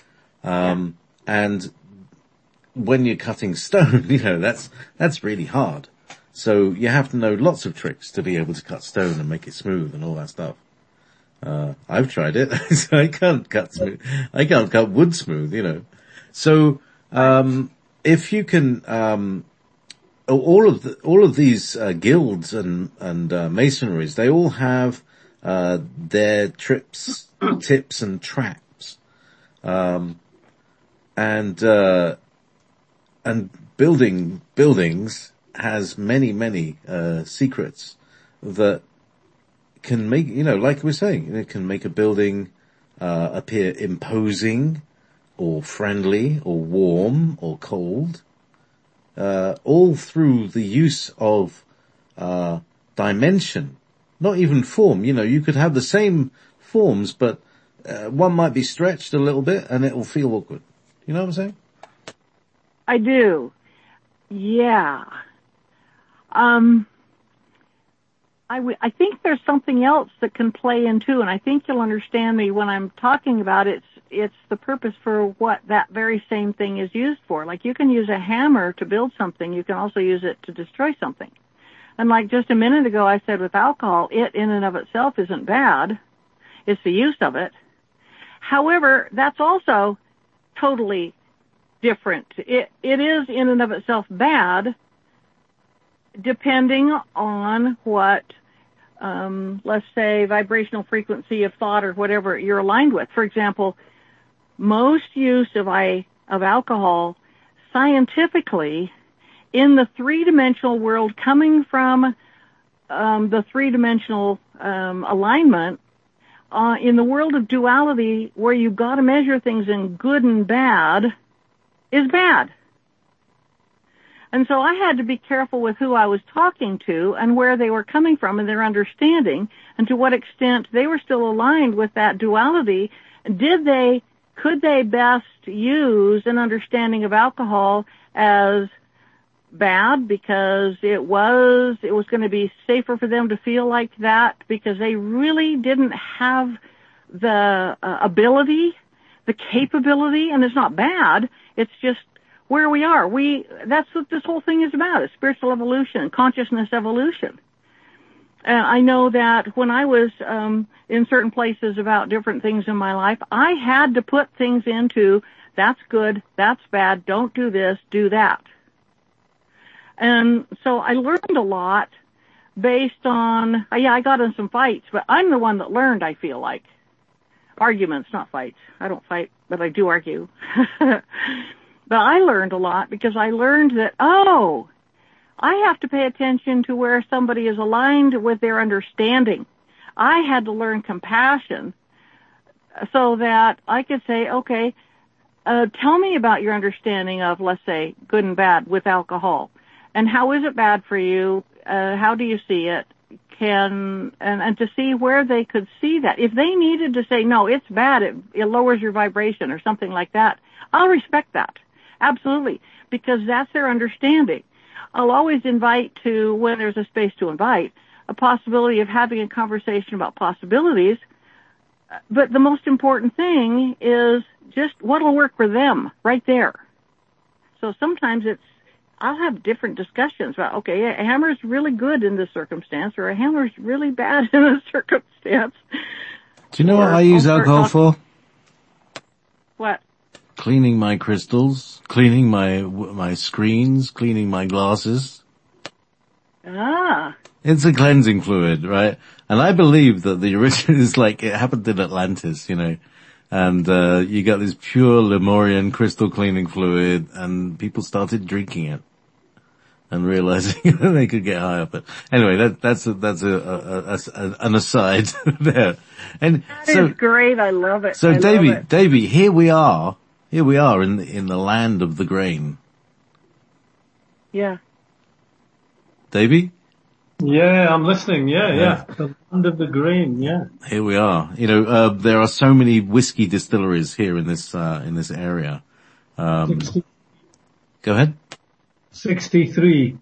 And when you're cutting stone, that's really hard. So you have to know lots of tricks to be able to cut stone and make it smooth and all that stuff. I've tried it. So I can't cut smooth. I can't cut wood smooth, So, if you can, all of these, guilds and masonries, they all have, their tips and traps. And building buildings has many, secrets that can make, like we were saying, it can make a building, appear imposing or friendly or warm or cold, all through the use of, dimension, not even form. You could have the same forms, but, one might be stretched a little bit and it will feel awkward. You know what I'm saying? I do. Yeah. I think there's something else that can play in too, and I think you'll understand me when I'm talking about it. It's the purpose for what that very same thing is used for. Like, you can use a hammer to build something. You can also use it to destroy something. And like just a minute ago I said with alcohol, it in and of itself isn't bad. It's the use of it. However, that's also totally different. It is in and of itself bad, depending on what, let's say, vibrational frequency of thought or whatever you're aligned with. For example, most use of alcohol scientifically in the three-dimensional world, coming from the three-dimensional alignment, in the world of duality, where you've got to measure things in good and bad, is bad. And so I had to be careful with who I was talking to and where they were coming from and their understanding, and to what extent they were still aligned with that duality. Could they best use an understanding of alcohol as bad because it was going to be safer for them to feel like that, because they really didn't have the ability, the capability? And it's not bad. It's just where we are. That's what this whole thing is about, is spiritual evolution, consciousness evolution. I know that when I was in certain places about different things in my life, I had to put things into, that's good, that's bad, don't do this, do that. And so I learned a lot based on, I got in some fights, but I'm the one that learned, I feel like. Arguments, not fights. I don't fight, but I do argue. But I learned a lot because I learned that, I have to pay attention to where somebody is aligned with their understanding. I had to learn compassion so that I could say, okay, tell me about your understanding of, let's say, good and bad with alcohol. And how is it bad for you? How do you see it? and to see where they could see that. If they needed to say, no, it's bad, it lowers your vibration or something like that, I'll respect that. Absolutely. Because that's their understanding. I'll always invite to, when there's a space to invite, a possibility of having a conversation about possibilities. But the most important thing is just what'll work for them right there. So sometimes I'll have different discussions about, okay, a hammer's really good in this circumstance, or a hammer's really bad in this circumstance. Do you know what I use alcohol for? What? Cleaning my crystals, cleaning my screens, cleaning my glasses. Ah. It's a cleansing fluid, right? And I believe that the origin is like it happened in Atlantis, you know. And you got this pure Lemurian crystal cleaning fluid, and people started drinking it and realizing that they could get high up it. Anyway, that's an aside there. And that is great. I love it. So Davey, here we are in the land of the grain. Yeah. Davey? Yeah, I'm listening. Yeah. The land of the grain. Yeah. Here we are. You know, there are so many whiskey distilleries here in this area. Go ahead. 63.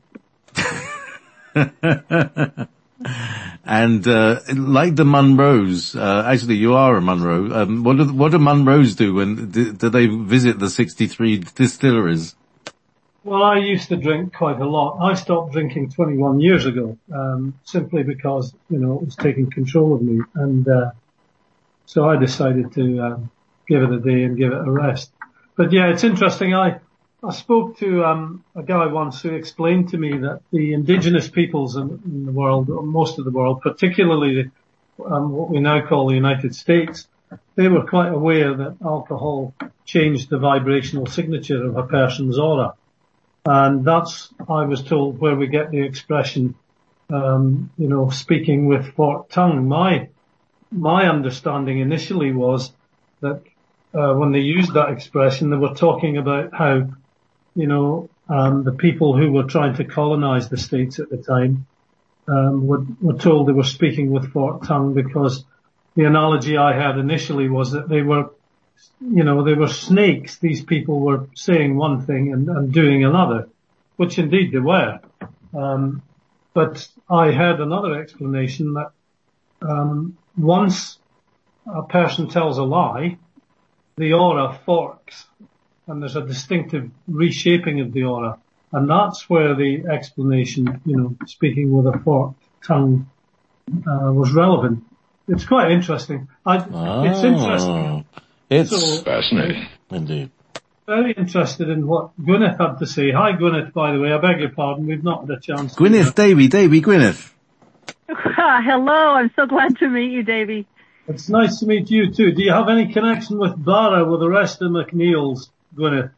And like the Munros, actually you are a Munro. What do Munros do when do they visit the 63 distilleries? Well, I used to drink quite a lot. I stopped drinking 21 years ago, simply because, you know, it was taking control of me. And so I decided to give it a day and give it a rest. But yeah, it's interesting. I spoke to a guy once who explained to me that the indigenous peoples in the world, or most of the world, particularly what we now call the United States, they were quite aware that alcohol changed the vibrational signature of a person's aura. And that's, I was told, where we get the expression, speaking with forked tongue. My understanding initially was that when they used that expression, they were talking about how, the people who were trying to colonize the States at the time were told they were speaking with forked tongue, because the analogy I had initially was that they were snakes. These people were saying one thing and doing another, which indeed they were. But I had another explanation that once a person tells a lie, the aura forks, and there's a distinctive reshaping of the aura. And that's where the explanation, speaking with a forked tongue, was relevant. It's quite interesting. It's interesting. It's fascinating. Indeed. Very interested in what Gwyneth had to say. Hi, Gwyneth, by the way. I beg your pardon. We've not had a chance. Gwyneth, Davey, Gwyneth. Hello. I'm so glad to meet you, Davey. It's nice to meet you, too. Do you have any connection with Barra with the rest of McNeil's, Gwyneth?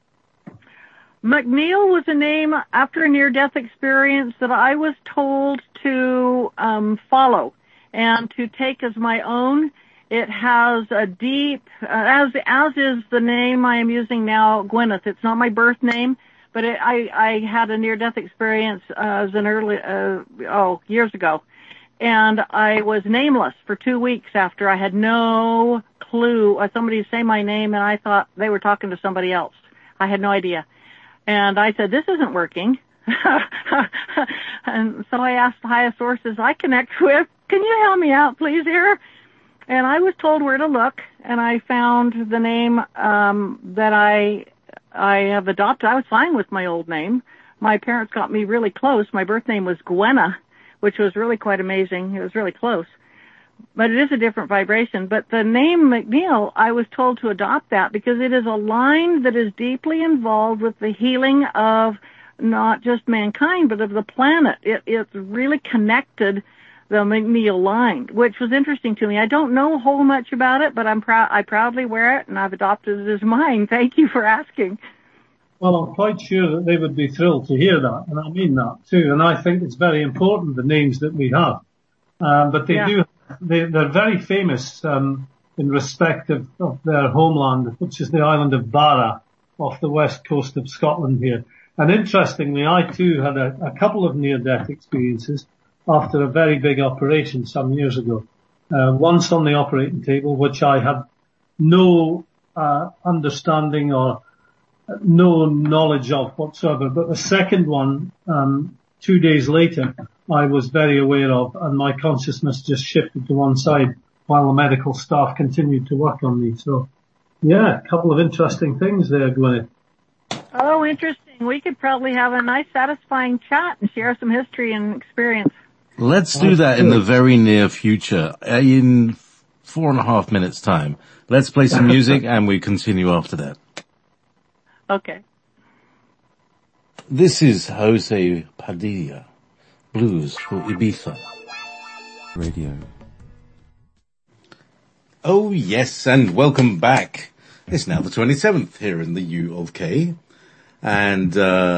McNeil was a name after a near-death experience that I was told to follow and to take as my own. It has a deep, as is the name I am using now, Gwyneth. It's not my birth name, but I had a near-death experience as an early, years ago. And I was nameless for 2 weeks after. I had no clue. Somebody say my name, and I thought they were talking to somebody else. I had no idea. And I said, this isn't working. And so I asked the highest sources I connect with, can you help me out, please, here? And I was told where to look, and I found the name that I have adopted. I was fine with my old name. My parents got me really close. My birth name was Gwenna, which was really quite amazing. It was really close. But it is a different vibration. But the name McNeil, I was told to adopt that because it is a line that is deeply involved with the healing of not just mankind, but of the planet. It's really connected, the McNeil line, which was interesting to me. I don't know a whole much about it, but I proudly wear it, and I've adopted it as mine. Thank you for asking. Well, I'm quite sure that they would be thrilled to hear that, and I mean that too. And I think it's very important, the names that we have. But they're very famous in respect of their homeland, which is the island of Barra off the west coast of Scotland here. And interestingly, I too had a couple of near-death experiences. after a very big operation some years ago. Once on the operating table, which I had no understanding or no knowledge of whatsoever. But the second one, 2 days later, I was very aware of, and my consciousness just shifted to one side while the medical staff continued to work on me. So, yeah, a couple of interesting things there, Gwyneth. Oh, interesting. We could probably have a nice, satisfying chat and share some history and experience. Let's do that in the very near future, in 4.5 minutes time. Let's play some music and we continue after that. Okay. This is Jose Padilla, Blues for Ibiza Radio. Oh yes, and welcome back. It's now the 27th here in the U of K. And,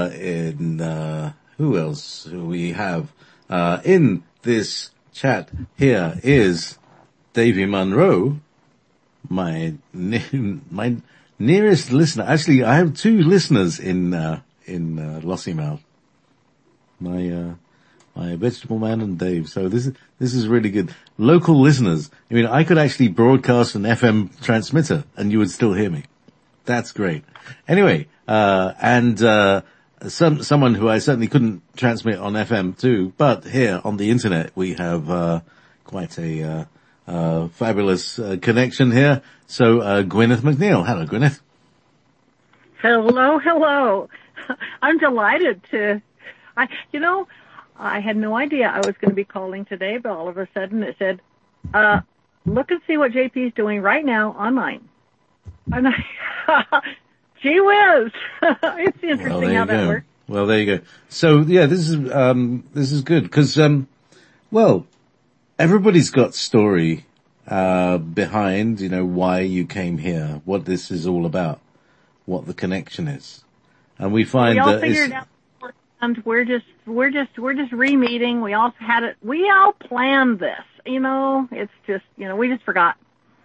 who else do we have? In this chat here is Davy Munro, my nearest listener. Actually, I have 2 listeners in Lossiemouth. My vegetable man and Dave. So this is really good. Local listeners. I mean, I could actually broadcast an FM transmitter and you would still hear me. That's great. Anyway, someone who I certainly couldn't transmit on FM too, but here on the internet we have, quite a, fabulous, connection here. So, Gwyneth McNeil. Hello, Gwyneth. Hello. I'm delighted to, I had no idea I was going to be calling today, but all of a sudden it said, look and see what JP's doing right now online. And gee whiz. It's interesting how that works. Well, there you go. So, yeah, this is good because, everybody's got story, behind, why you came here, what this is all about, what the connection is. And we find that figured out, and we're just re-meeting. We all planned this, it's just, we just forgot.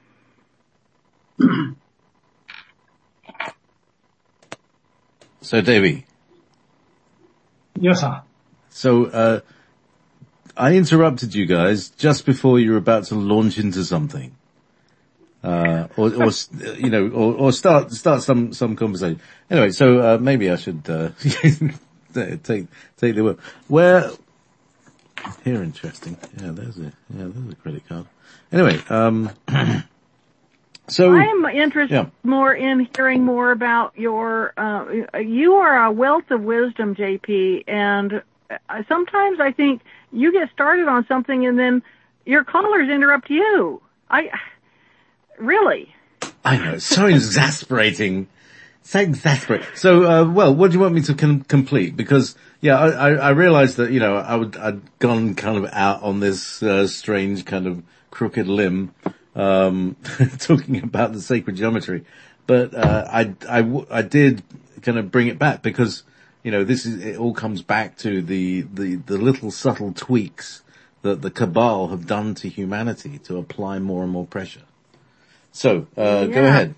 So, Davey. Yes, sir. So, I interrupted you guys just before you were about to launch into something. Or start some conversation. Anyway, so, maybe I should, take the word. Where, here, interesting. Yeah, there's a credit card. Anyway, so I'm interested more in hearing more about your, you are a wealth of wisdom, JP, and sometimes I think you get started on something and then your callers interrupt you. Really? I know, it's so exasperating. So exasperating. So, what do you want me to complete? Because, I realized that, I'd gone kind of out on this, strange kind of crooked limb, talking about the sacred geometry. But, I did kind of bring it back because, it all comes back to the little subtle tweaks that the cabal have done to humanity to apply more and more pressure. So, go ahead.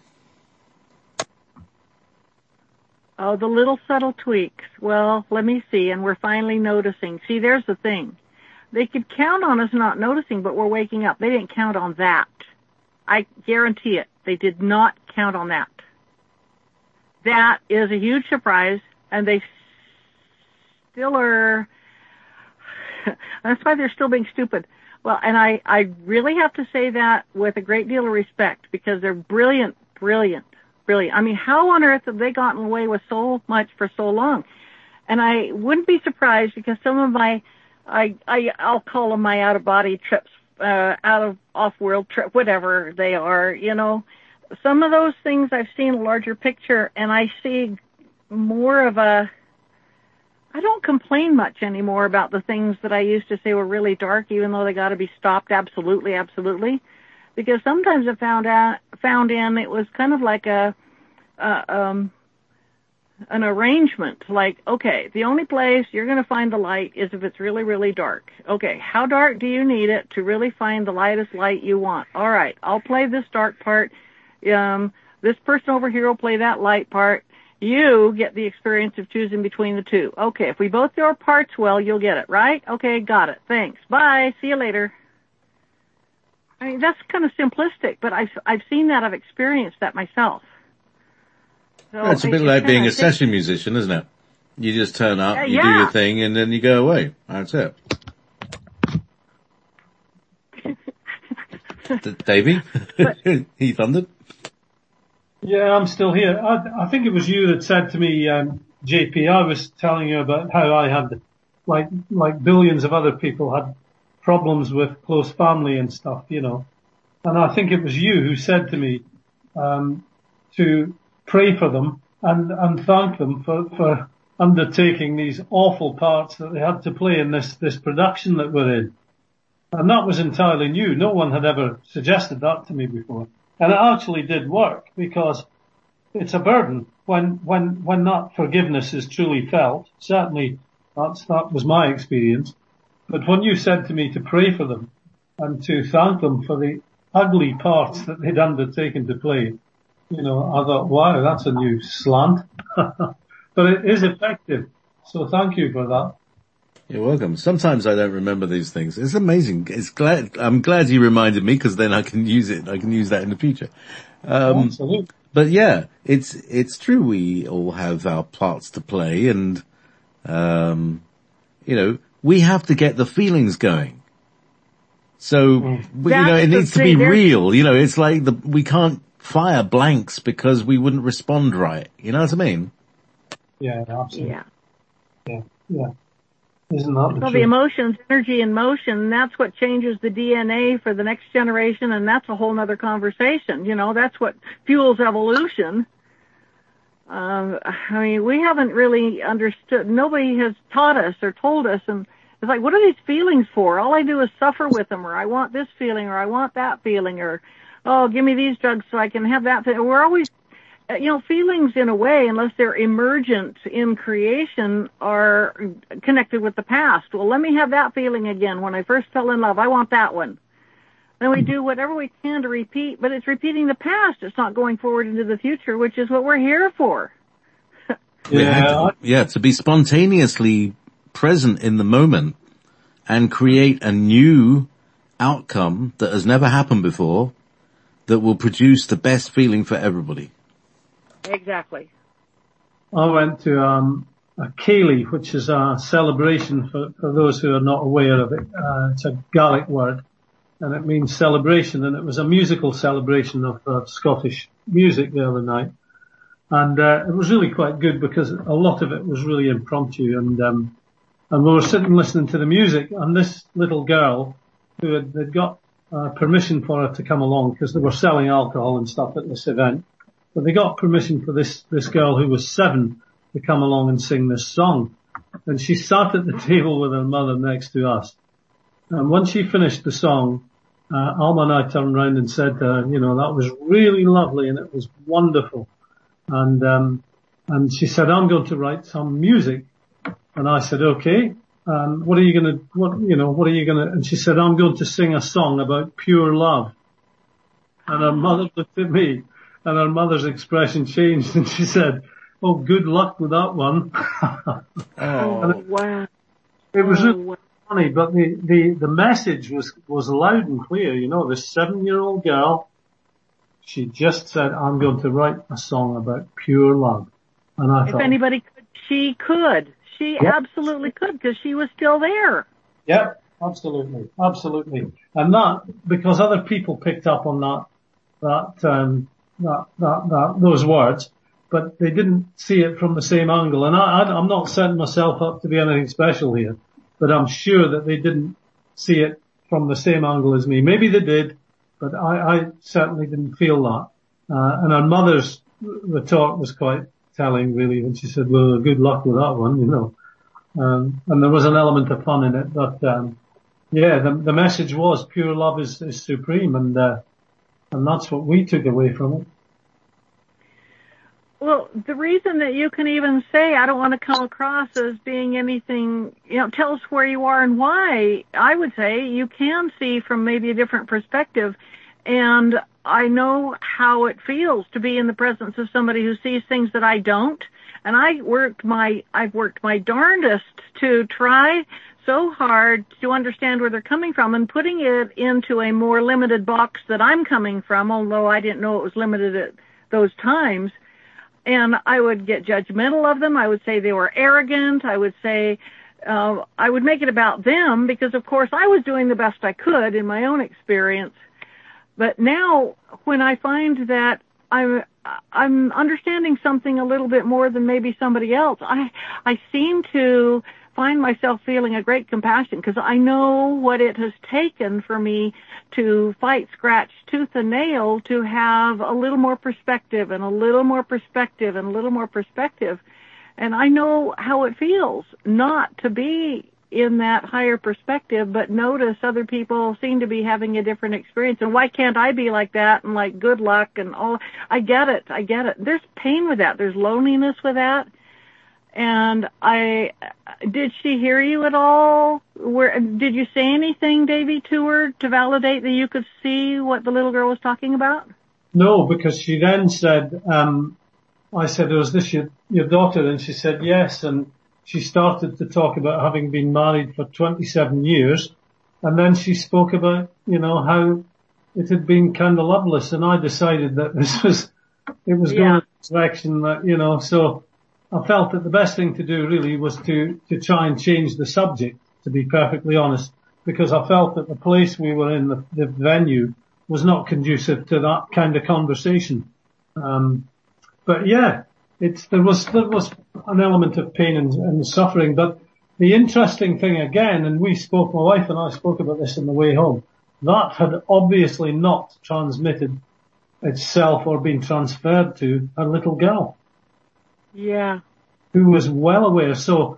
Oh, the little subtle tweaks. Well, let me see. And we're finally noticing. See, there's the thing. They could count on us not noticing, but we're waking up. They didn't count on that. I guarantee it. They did not count on that. That is a huge surprise, and they still are. That's why they're still being stupid. Well, and I really have to say that with a great deal of respect because they're brilliant. I mean, how on earth have they gotten away with so much for so long? And I wouldn't be surprised because some of my, I'll call them my out-of-body trips, off-world trip, whatever they are, Some of those things I've seen a larger picture and I see more of I don't complain much anymore about the things that I used to say were really dark, even though they got to be stopped absolutely. Because sometimes I found it was kind of like an arrangement. Like, okay, the only place you're going to find the light is if it's really, really dark. Okay, how dark do you need it to really find the lightest light you want? All right, I'll play this dark part. This person over here will play that light part. You get the experience of choosing between the two. Okay, if we both do our parts well, you'll get it, right? Okay, got it. Thanks. Bye. See you later. I mean, that's kind of simplistic, but I've seen that. I've experienced that myself. So It's a bit like being a session musician, isn't it? You just turn up, you do your thing, and then you go away. That's it. Davey? He thundered? Yeah, I'm still here. I think it was you that said to me, JP, I was telling you about how I had, like billions of other people, had problems with close family and stuff, you know. And I think it was you who said to me, to pray for them and thank them for undertaking these awful parts that they had to play in this production that we're in. And that was entirely new. No one had ever suggested that to me before. And it actually did work, because it's a burden when that forgiveness is truly felt. Certainly that was my experience. But when you said to me to pray for them and to thank them for the ugly parts that they'd undertaken to play, you know, I thought, wow, that's a new slant. But it is effective. So thank you for that. You're welcome. Sometimes I don't remember these things. It's amazing. I'm glad you reminded me, because then I can use it. I can use that in the future. Absolutely. But yeah, it's true. We all have our parts to play, and, you know, we have to get the feelings going. So, you know, it needs to be real. You know, it's like we can't fire blanks because we wouldn't respond right. You know what I mean? Yeah, absolutely. Yeah. Isn't that the truth? The emotions, energy in motion, that's what changes the DNA for the next generation, and that's a whole other conversation. You know, that's what fuels evolution. I mean, we haven't really understood. Nobody has taught us or told us, and it's like, what are these feelings for? All I do is suffer with them, or I want this feeling, or I want that feeling, or, oh, give me these drugs so I can have that feeling. We're always, you know, feelings in a way, unless they're emergent in creation, are connected with the past. Well, let me have that feeling again. When I first fell in love, I want that one. Then we do whatever we can to repeat, but it's repeating the past. It's not going forward into the future, which is what we're here for. To be spontaneously present in the moment and create a new outcome that has never happened before, that will produce the best feeling for everybody. Exactly. I went to a Ceilidh, which is a celebration for those who are not aware of it. It's a Gaelic word, and it means celebration, and it was a musical celebration of Scottish music the other night. And it was really quite good, because a lot of it was really impromptu, and we were sitting listening to the music, and this little girl who had got permission for her to come along, because they were selling alcohol and stuff at this event. But they got permission for this girl who was 7 to come along and sing this song. And she sat at the table with her mother next to us. And when she finished the song, Alma and I turned around and said to her, you know, that was really lovely and it was wonderful. And she said, I'm going to write some music. And I said, okay. What are you gonna, and she said, I'm going to sing a song about pure love. And her mother looked at me. And her mother's expression changed, and she said, oh, good luck with that one. Wow. It was really funny, but the message was loud and clear. You know, this 7-year-old girl, she just said, I'm going to write a song about pure love. And I thought, if anybody could, she could. She absolutely could, because she was still there. Yep, absolutely. And that, because other people picked up on those words, but they didn't see it from the same angle. And I'm not setting myself up to be anything special here, but I'm sure that they didn't see it from the same angle as me. Maybe they did, but I certainly didn't feel that. And our mother's retort was quite telling, really, when she said, well, good luck with that one, you know. And there was an element of fun in it, but, the message was pure love is supreme, and that's what we took away from it. Well, the reason that you can even say, I don't want to come across as being anything, you know, tell us where you are and why, I would say you can see from maybe a different perspective. And I know how it feels to be in the presence of somebody who sees things that I don't. And I've worked my darndest to try so hard to understand where they're coming from and putting it into a more limited box that I'm coming from, although I didn't know it was limited at those times. And I would get judgmental of them. I would say they were arrogant. I would say, I would make it about them because, of course, I was doing the best I could in my own experience. But now, when I find that I'm understanding something a little bit more than maybe somebody else, I seem to find myself feeling a great compassion because I know what it has taken for me to fight, scratch, tooth and nail to have a little more perspective and a little more perspective and a little more perspective. And I know how it feels not to be in that higher perspective, but notice other people seem to be having a different experience. And why can't I be like that and like good luck and all? I get it. There's pain with that. There's loneliness with that. And did she hear you at all? Did you say anything, Davy, to her to validate that you could see what the little girl was talking about? No, because she then said, I said, "Was this your daughter?" And she said, "Yes." And she started to talk about having been married for 27 years. And then she spoke about, how it had been kind of loveless. And I decided that it was going in the direction that, so I felt that the best thing to do really was to try and change the subject, to be perfectly honest, because I felt that the place we were in, the venue, was not conducive to that kind of conversation. But yeah, there was an element of pain and suffering. But the interesting thing again, and my wife and I spoke about this on the way home, that had obviously not transmitted itself or been transferred to a little girl. Yeah. Who was well aware. So,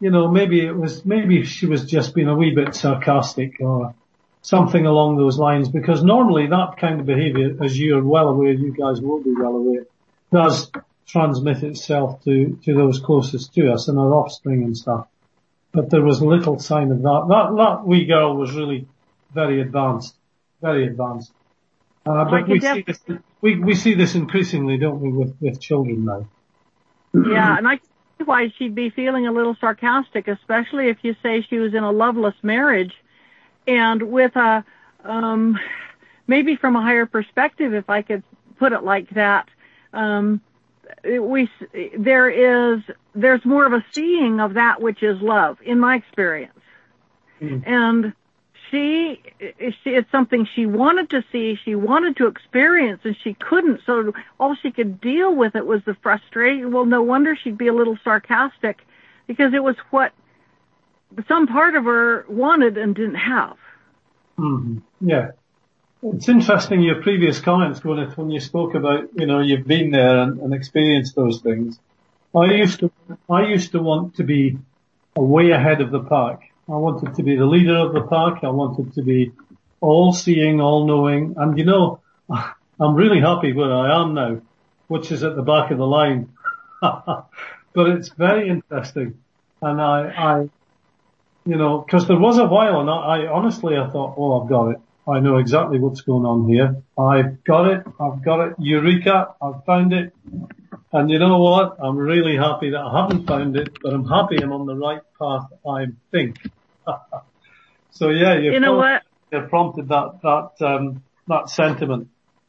maybe she was just being a wee bit sarcastic or something along those lines, because normally that kind of behavior, as you're well aware, you guys will be well aware, does transmit itself to those closest to us and our offspring and stuff. But there was little sign of that. That wee girl was really very advanced, very advanced. But we see this increasingly, don't we, with children now? Yeah, and I can see why she'd be feeling a little sarcastic, especially if you say she was in a loveless marriage, and with maybe from a higher perspective, if I could put it like that, there's more of a seeing of that which is love, in my experience. Mm. And it's something she wanted to see, she wanted to experience, and she couldn't. So all she could deal with it was the frustration. Well, no wonder she'd be a little sarcastic, because it was what some part of her wanted and didn't have. Mm-hmm. Yeah. It's interesting, your previous comments, Gwyneth, when you spoke about, you've been there and experienced those things. I used to want to be way ahead of the pack. I wanted to be the leader of the pack. I wanted to be all-seeing, all-knowing. And, I'm really happy where I am now, which is at the back of the line. But it's very interesting. And because there was a while, and I honestly thought, oh, I've got it. I know exactly what's going on here. I've got it. Eureka, I've found it. And you know what? I'm really happy that I haven't found it, but I'm happy I'm on the right path, I think. So yeah, you prompted that sentiment.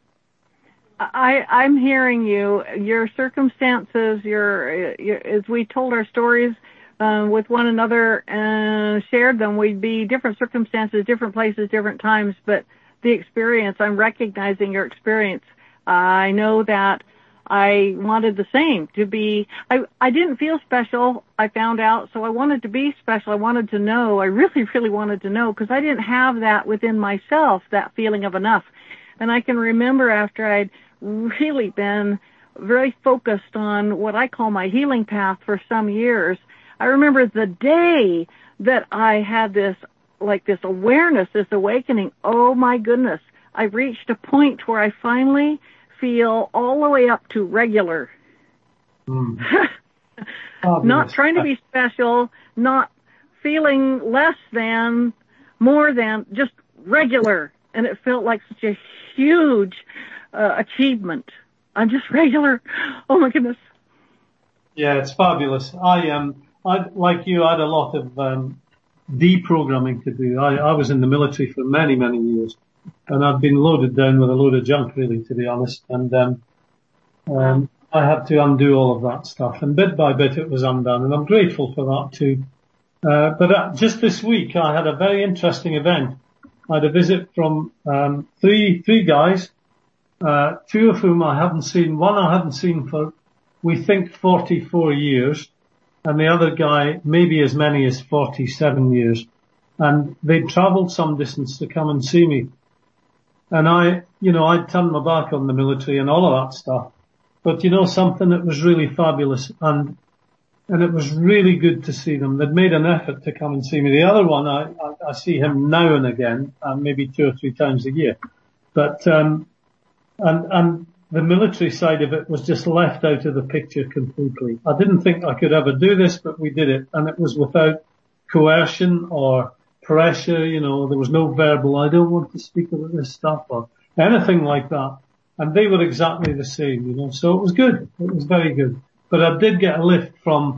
I'm hearing you. Your circumstances, as we told our stories, with one another and shared them, we'd be different circumstances, different places, different times, but the experience, I'm recognizing your experience. I know that I wanted the same, to be, I didn't feel special, I found out, so I wanted to be special. I wanted to know, I really, really wanted to know, because I didn't have that within myself, that feeling of enough. And I can remember after I'd really been very focused on what I call my healing path for some years, I remember the day that I had this awareness, this awakening. Oh my goodness. I reached a point where I finally feel all the way up to regular. Mm. Not trying to be special, not feeling less than, more than, just regular. and it felt like such a huge achievement. I'm just regular. Oh my goodness. Yeah, it's fabulous. I like you, I had a lot of deprogramming to do. I was in the military for many, many years, and I've been loaded down with a load of junk, really, to be honest. And I had to undo all of that stuff, and bit by bit it was undone, and I'm grateful for that too. But just this week I had a very interesting event. I had a visit from three guys, two of whom I haven't seen. One I haven't seen for, we think, 44 years, and the other guy maybe as many as 47 years. And they'd travelled some distance to come and see me. And I'd turned my back on the military and all of that stuff. But something that was really fabulous, and it was really good to see them. They'd made an effort to come and see me. The other one, I see him now and again, maybe 2 or 3 times a year. But, and the military side of it was just left out of the picture completely. I didn't think I could ever do this, but we did it. And it was without coercion or pressure, there was no verbal, I don't want to speak about this stuff or anything like that. And they were exactly the same, so it was good. It was very good. But I did get a lift from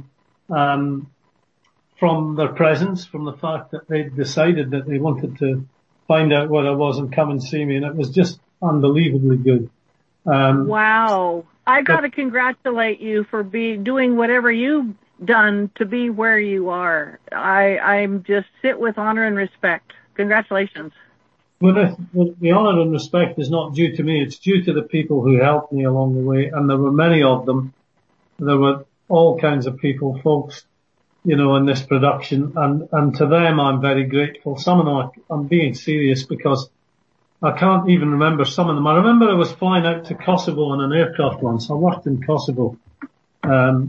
their presence, from the fact that they'd decided that they wanted to find out what I was and come and see me, and it was just unbelievably good. Wow. I gotta congratulate you for doing whatever you've done to be where you are. I'm just sit with honor and respect. Congratulations. Well, the honour and respect is not due to me. It's due to the people who helped me along the way, and there were many of them. There were all kinds of people, folks, in this production, and to them I'm very grateful. Some of them, I'm being serious, because I can't even remember some of them. I remember I was flying out to Kosovo on an aircraft once. I worked in Kosovo, and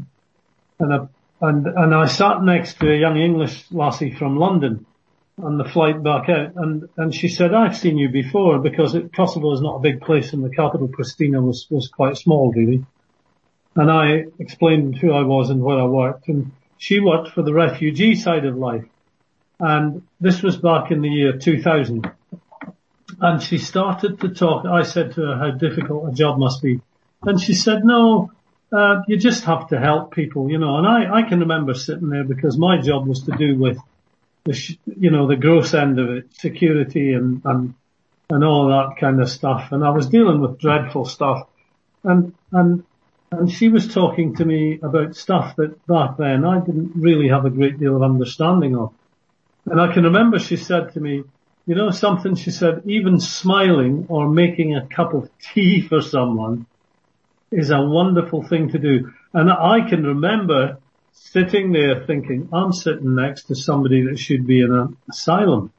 I sat next to a young English lassie from London on the flight back out, and she said, I've seen you before, because Kosovo is not a big place, and the capital, Pristina, was quite small, really. And I explained who I was and where I worked, and she worked for the refugee side of life. And this was back in the year 2000. And she started to talk. I said to her how difficult a job must be. And she said, no, you just have to help people, And I can remember sitting there, because my job was to do with the gross end of it, security and all that kind of stuff. And I was dealing with dreadful stuff. And she was talking to me about stuff that back then I didn't really have a great deal of understanding of. And I can remember she said to me, something, she said, even smiling or making a cup of tea for someone is a wonderful thing to do. And I can remember sitting there thinking, I'm sitting next to somebody that should be in an asylum.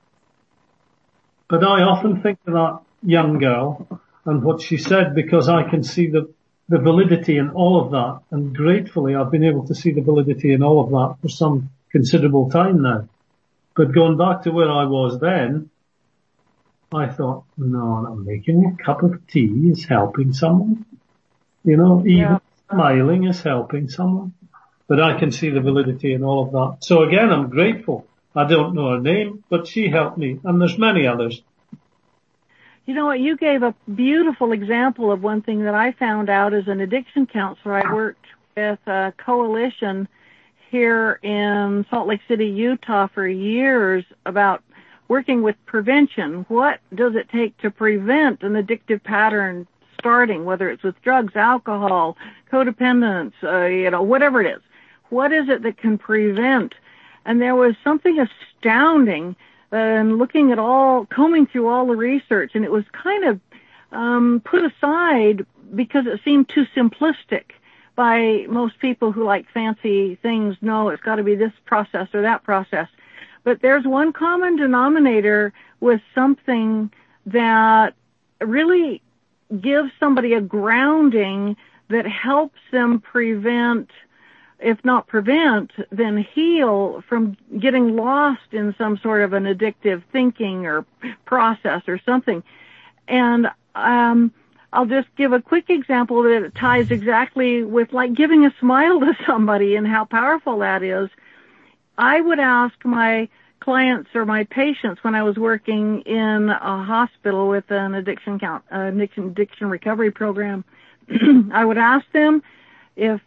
But I often think of that young girl and what she said, because I can see the validity in all of that. And gratefully, I've been able to see the validity in all of that for some considerable time now. But going back to where I was then, I thought, no, I'm making a cup of tea is helping someone. Even smiling is helping someone. But I can see the validity in all of that. So again, I'm grateful. I don't know her name, but she helped me. And there's many others. You know what? You gave a beautiful example of one thing that I found out as an addiction counselor. I worked with a coalition here in Salt Lake City, Utah for years about working with prevention. What does it take to prevent an addictive pattern starting, whether it's with drugs, alcohol, codependence, whatever it is? What is it that can prevent? And there was something astounding and combing through all the research, and it was kind of put aside because it seemed too simplistic by most people who like fancy things. No, it's got to be this process or that process. But there's one common denominator with something that really gives somebody a grounding that helps them prevent, if not prevent, then heal from getting lost in some sort of an addictive thinking or process or something. And I'll just give a quick example that ties exactly with like giving a smile to somebody and how powerful that is. I would ask my clients or my patients when I was working in a hospital with an addiction recovery program, I would ask them if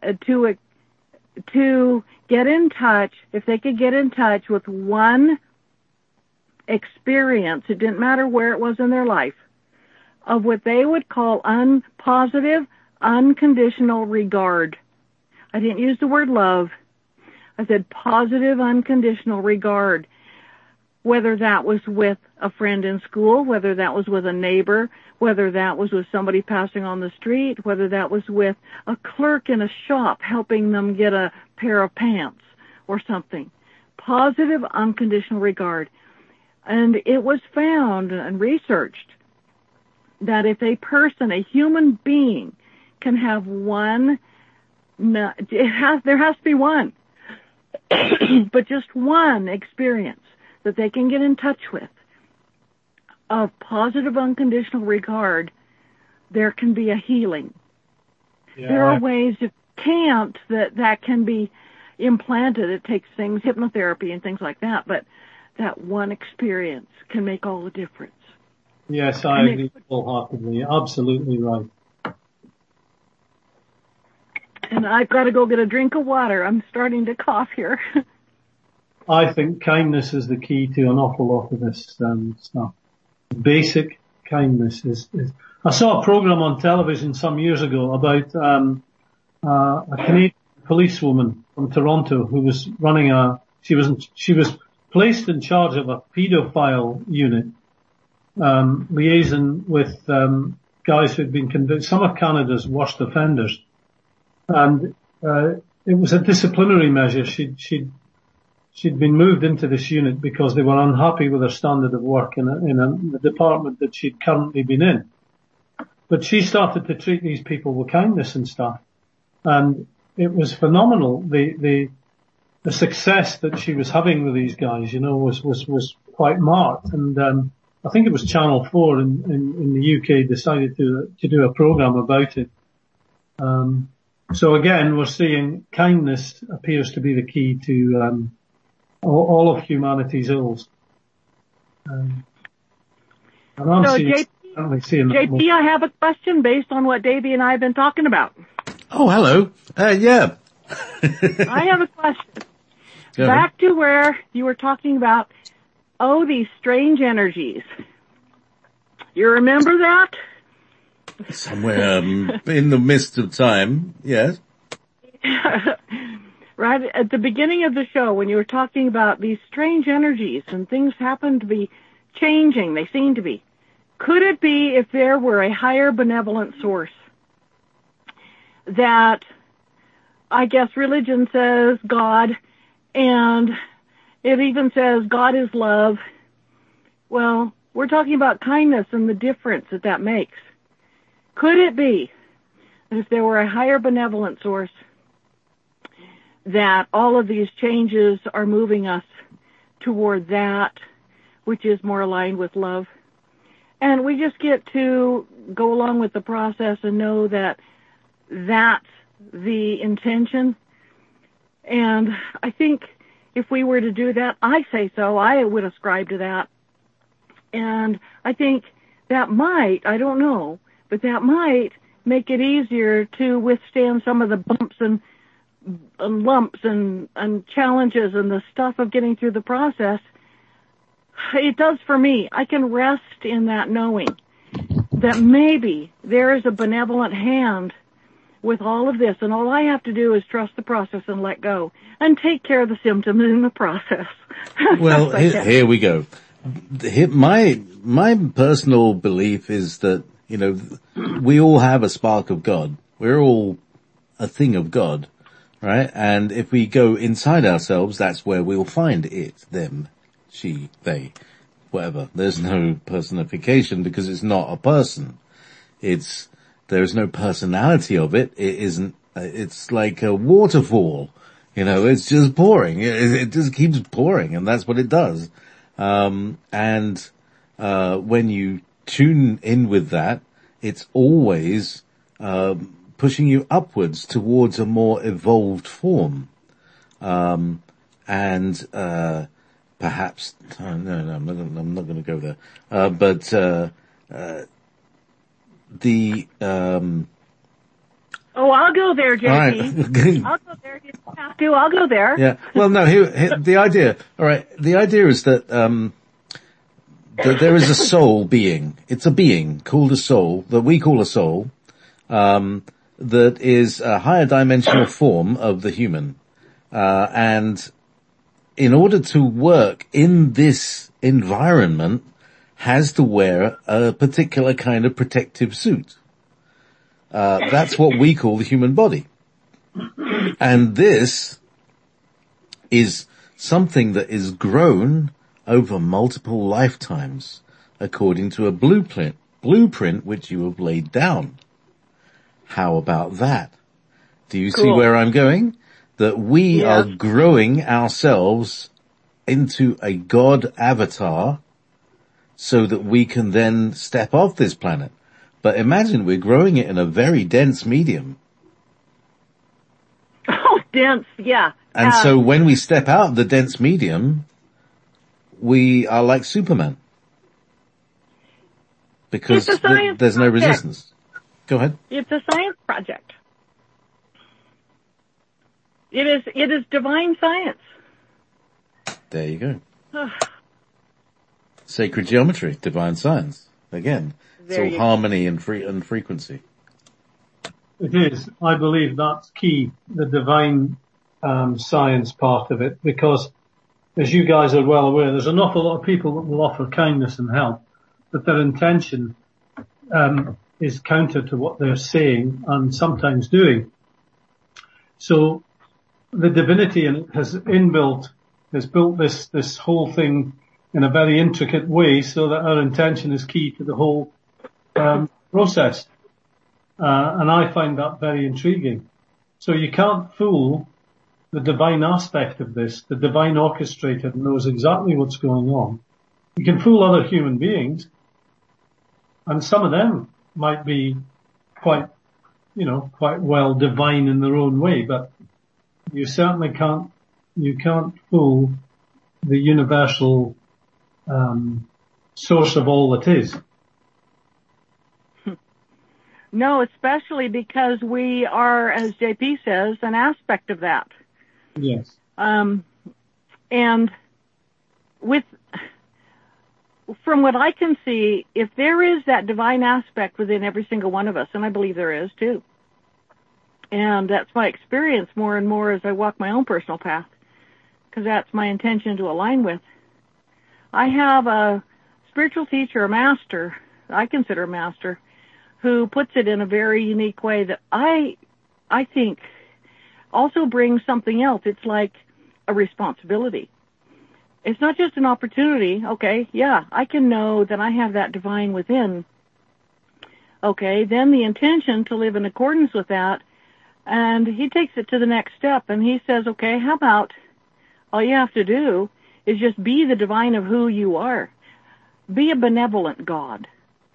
to get in touch, if they could get in touch with one experience, it didn't matter where it was in their life, of what they would call positive, unconditional regard. I didn't use the word love. I said positive, unconditional regard. Whether that was with a friend in school, whether that was with a neighbor, whether that was with somebody passing on the street, whether that was with a clerk in a shop helping them get a pair of pants or something. Positive, unconditional regard. And it was found and researched that if a person, a human being, can have one, there has to be one, but just one experience that they can get in touch with of positive, unconditional regard, there can be a healing. Yeah. There are ways you can't that can be implanted. It takes things, hypnotherapy and things like that, but that one experience can make all the difference. Yes, I agree wholeheartedly. Absolutely right. And I've got to go get a drink of water. I'm starting to cough here. I think kindness is the key to an awful lot of this stuff. Basic kindness is. I saw a program on television some years ago about a Canadian policewoman from Toronto who was running she was placed in charge of a pedophile unit, liaison with guys who had been convicted, some of Canada's worst offenders, and it was a disciplinary measure. She'd been moved into this unit because they were unhappy with her standard of work in a department that she'd currently been in. But she started to treat these people with kindness and stuff, and it was phenomenal. The success that she was having with these guys, was quite marked. And I think it was Channel 4 in the UK decided to do a program about it. So again, we're seeing kindness appears to be the key to all of humanity's ills. And I'm JP, I have a question based on what Davey and I have been talking about. Oh, hello. Yeah. I have a question. Back to where you were talking about, these strange energies. You remember that? Somewhere in the midst of time, yes. Right at the beginning of the show, when you were talking about these strange energies and things happen to be changing, they seem to be. Could it be if there were a higher benevolent source that, I guess religion says God, and it even says God is love. Well, we're talking about kindness and the difference that makes. Could it be that if there were a higher benevolent source, that all of these changes are moving us toward that which is more aligned with love? And we just get to go along with the process and know that that's the intention. And I think if we were to do that, I would ascribe to that. And I think that might, I don't know, but that might make it easier to withstand some of the bumps and lumps and challenges and the stuff of getting through the process. It does for me. I can rest in that knowing that maybe there is a benevolent hand with all of this, and all I have to do is trust the process and let go and take care of the symptoms in the process. Well, here we go. My personal belief is that, we all have a spark of God. We're all a thing of God, right? And if we go inside ourselves, that's where we'll find it, them, she, they, whatever. There's no personification because it's not a person. There's no personality of it. It isn't, it's like a waterfall. It's just pouring. It just keeps pouring, and that's what it does. When you tune in with that, it's always, pushing you upwards towards a more evolved form. But perhaps, no, I'm not going to go there. But I'll go there, JP. all right. I'll go there. You don't have to. I'll go there. Yeah. Well, no, here, the idea, all right, the idea is that there is a soul being. It's a being called a soul, that we call a soul, that is a higher dimensional form of the human. And in order to work in this environment, has to wear a particular kind of protective suit. That's what we call the human body. And this is something that is grown over multiple lifetimes according to a blueprint which you have laid down. How about that? Do you see where I'm going? That we are growing ourselves into a God avatar so that we can then step off this planet. But imagine we're growing it in a very dense medium. Oh, dense, yeah. And so when we step out of the dense medium, we are like Superman. Because there's no resistance. Go ahead. It's a science project. It is divine science. There you go. Sacred geometry, divine science. Again, it's all harmony and frequency. It is. I believe that's key, the divine science part of it, because as you guys are well aware, there's an awful lot of people that will offer kindness and help, but their intention is counter to what they're saying and sometimes doing. So the divinity in it has built this whole thing in a very intricate way so that our intention is key to the whole process. And I find that very intriguing. So you can't fool the divine aspect of this. The divine orchestrator knows exactly what's going on. You can fool other human beings, and some of them might be quite well divine in their own way, but you certainly can't fool the universal source of all that is. No, especially because we are, as JP says, an aspect of that. Yes. And from what I can see, if there is that divine aspect within every single one of us, and I believe there is too, and that's my experience more and more as I walk my own personal path, because that's my intention to align with. I have a spiritual teacher, a master, I consider a master, who puts it in a very unique way that I think also brings something else. It's like a responsibility. It's not just an opportunity. Okay, yeah, I can know that I have that divine within. Okay, then the intention to live in accordance with that, and he takes it to the next step, and he says, okay, how about all you have to do is just be the divine of who you are. Be a benevolent God.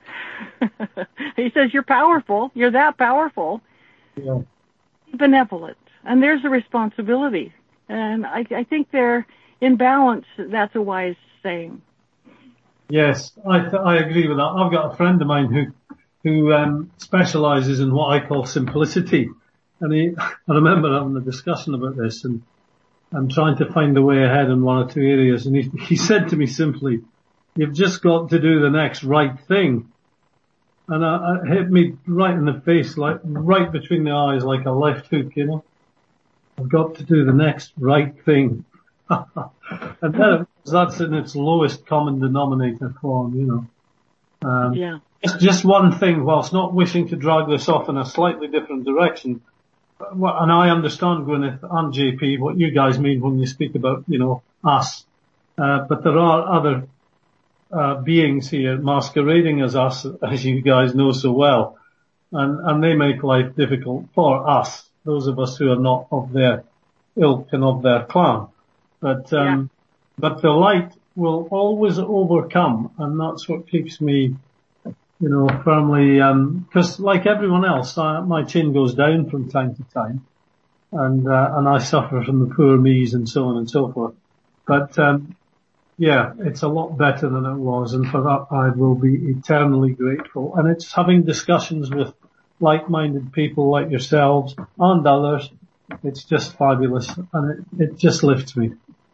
He says, you're powerful. You're that powerful. Yeah. Be benevolent. And there's a responsibility. And I think they're in balance. That's a wise saying. Yes, I agree with that. I've got a friend of mine who specializes in what I call simplicity. And I remember having a discussion about this, and I'm trying to find a way ahead in one or two areas. And he said to me simply, you've just got to do the next right thing. And it hit me right in the face, like right between the eyes, like a left hook, you know. I've got to do the next right thing. And then that's in its lowest common denominator form, you know. Yeah. It's just one thing, whilst not wishing to drag this off in a slightly different direction. And I understand, Gwyneth and JP, what you guys mean when you speak about, you know, us. But there are other beings here masquerading as us, as you guys know so well, and they make life difficult for us, those of us who are not of their ilk and of their clan. But the light will always overcome, and that's what keeps me, you know, firmly, because like everyone else, my chin goes down from time to time, and I suffer from the poor me's and so on and so forth. But Yeah, it's a lot better than it was, and for that I will be eternally grateful. And it's having discussions with like-minded people like yourselves and others. It's just fabulous, and it just lifts me.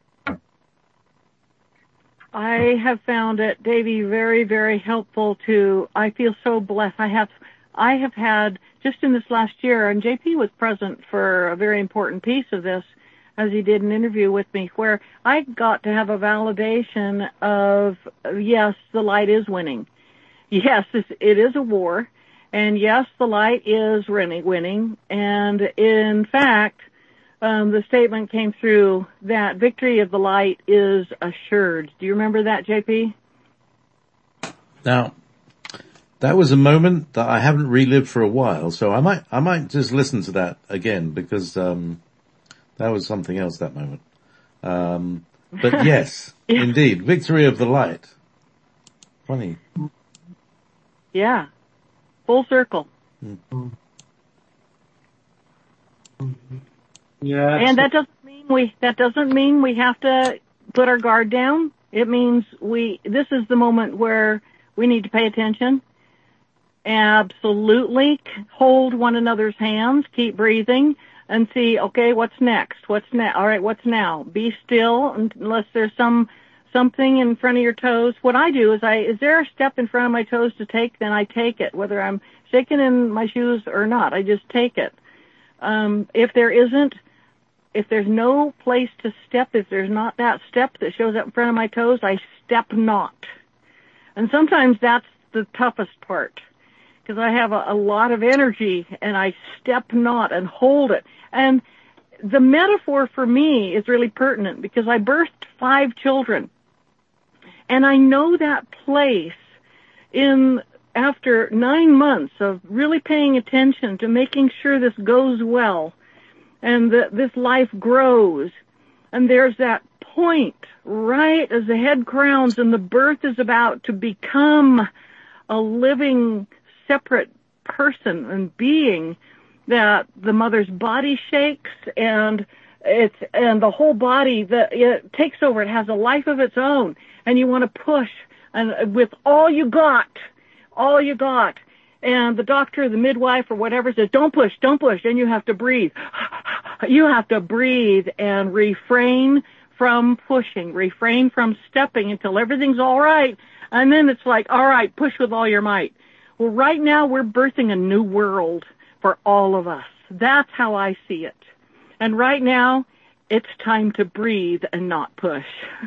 I have found it, Davey, very, very helpful to, I feel so blessed. I have had, just in this last year, and JP was present for a very important piece of this, as he did an interview with me, where I got to have a validation of, yes, the light is winning. Yes, it is a war, and yes, the light is winning, and in fact, the statement came through that victory of the light is assured. Do you remember that, JP? Now, that was a moment that I haven't relived for a while, so I might just listen to that again, because that was something else, that moment. But yes, yeah. Indeed, victory of the light. Funny. Yeah. Full circle. Mm-hmm. Yeah. And that doesn't mean we have to put our guard down. It means this is the moment where we need to pay attention. Absolutely hold one another's hands, keep breathing, and see, okay, what's next? All right, what's now? Be still unless there's something in front of your toes. What I do is is there a step in front of my toes to take? Then I take it, whether I'm shaking in my shoes or not. I just take it. If there's no place to step, if there's not that step that shows up in front of my toes, I step not. And sometimes that's the toughest part, because I have a lot of energy and I step not and hold it. And the metaphor for me is really pertinent because I birthed 5 children. And I know that place after 9 months of really paying attention to making sure this goes well and that this life grows. And there's that point right as the head crowns and the birth is about to become a living, separate person and being, that the mother's body shakes and the whole body it takes over. It has a life of its own, and you want to push and with all you got. And the doctor, the midwife, or whatever says, don't push, and you have to breathe. You have to breathe and refrain from pushing, refrain from stepping until everything's all right. And then it's like, all right, push with all your might. Well, right now we're birthing a new world for all of us. That's how I see it. And right now, it's time to breathe and not push.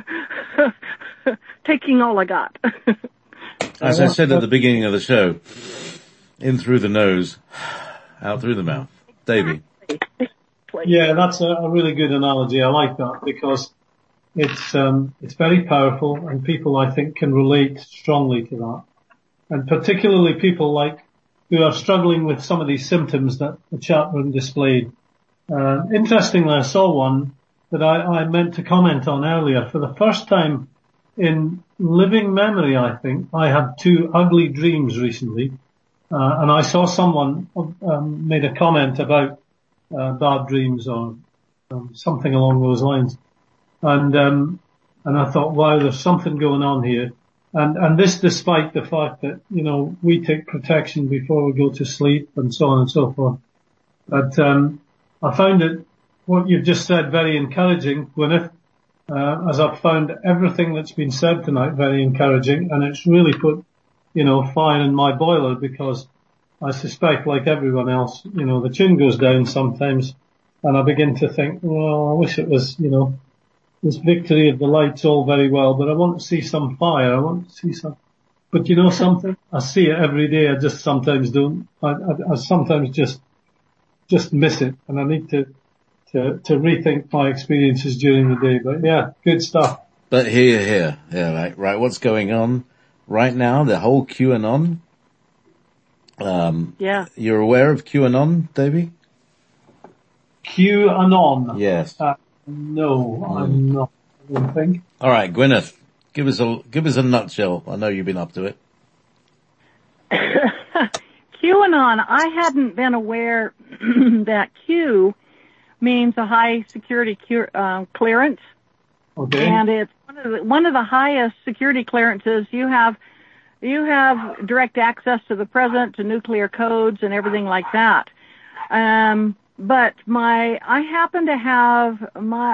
Taking all I got. As I said at the beginning of the show, in through the nose, out through the mouth. Davey. Yeah, that's a really good analogy. I like that because it's very powerful, and people, I think, can relate strongly to that. And particularly people who are struggling with some of these symptoms that the chat room displayed. Interestingly, I saw one that I meant to comment on earlier. For the first time in living memory, I think, I had 2 ugly dreams recently. And I saw someone made a comment about bad dreams or something along those lines. And I thought, wow, there's something going on here. And this despite the fact that, we take protection before we go to sleep and so on and so forth. But I found what you've just said very encouraging, Gwyneth, as I've found everything that's been said tonight very encouraging, and it's really put, fire in my boiler, because I suspect, like everyone else, the tune goes down sometimes, and I begin to think, well, I wish it was, this victory of the light's all very well, but I want to see some fire. I want to see some. But something? I see it every day. I just sometimes don't. I sometimes just miss it, and I need to rethink my experiences during the day. But yeah, good stuff. But here. Yeah, right. What's going on right now? The whole QAnon. Yeah. You're aware of QAnon, Davey? QAnon? Yes. No, I'm not. I don't think. All right, Gwyneth, give us a nutshell. I know you've been up to it. QAnon. I hadn't been aware that Q means a high security clearance. Okay. And it's one one of the highest security clearances. You have direct access to the president, to nuclear codes and everything like that. But I happen to have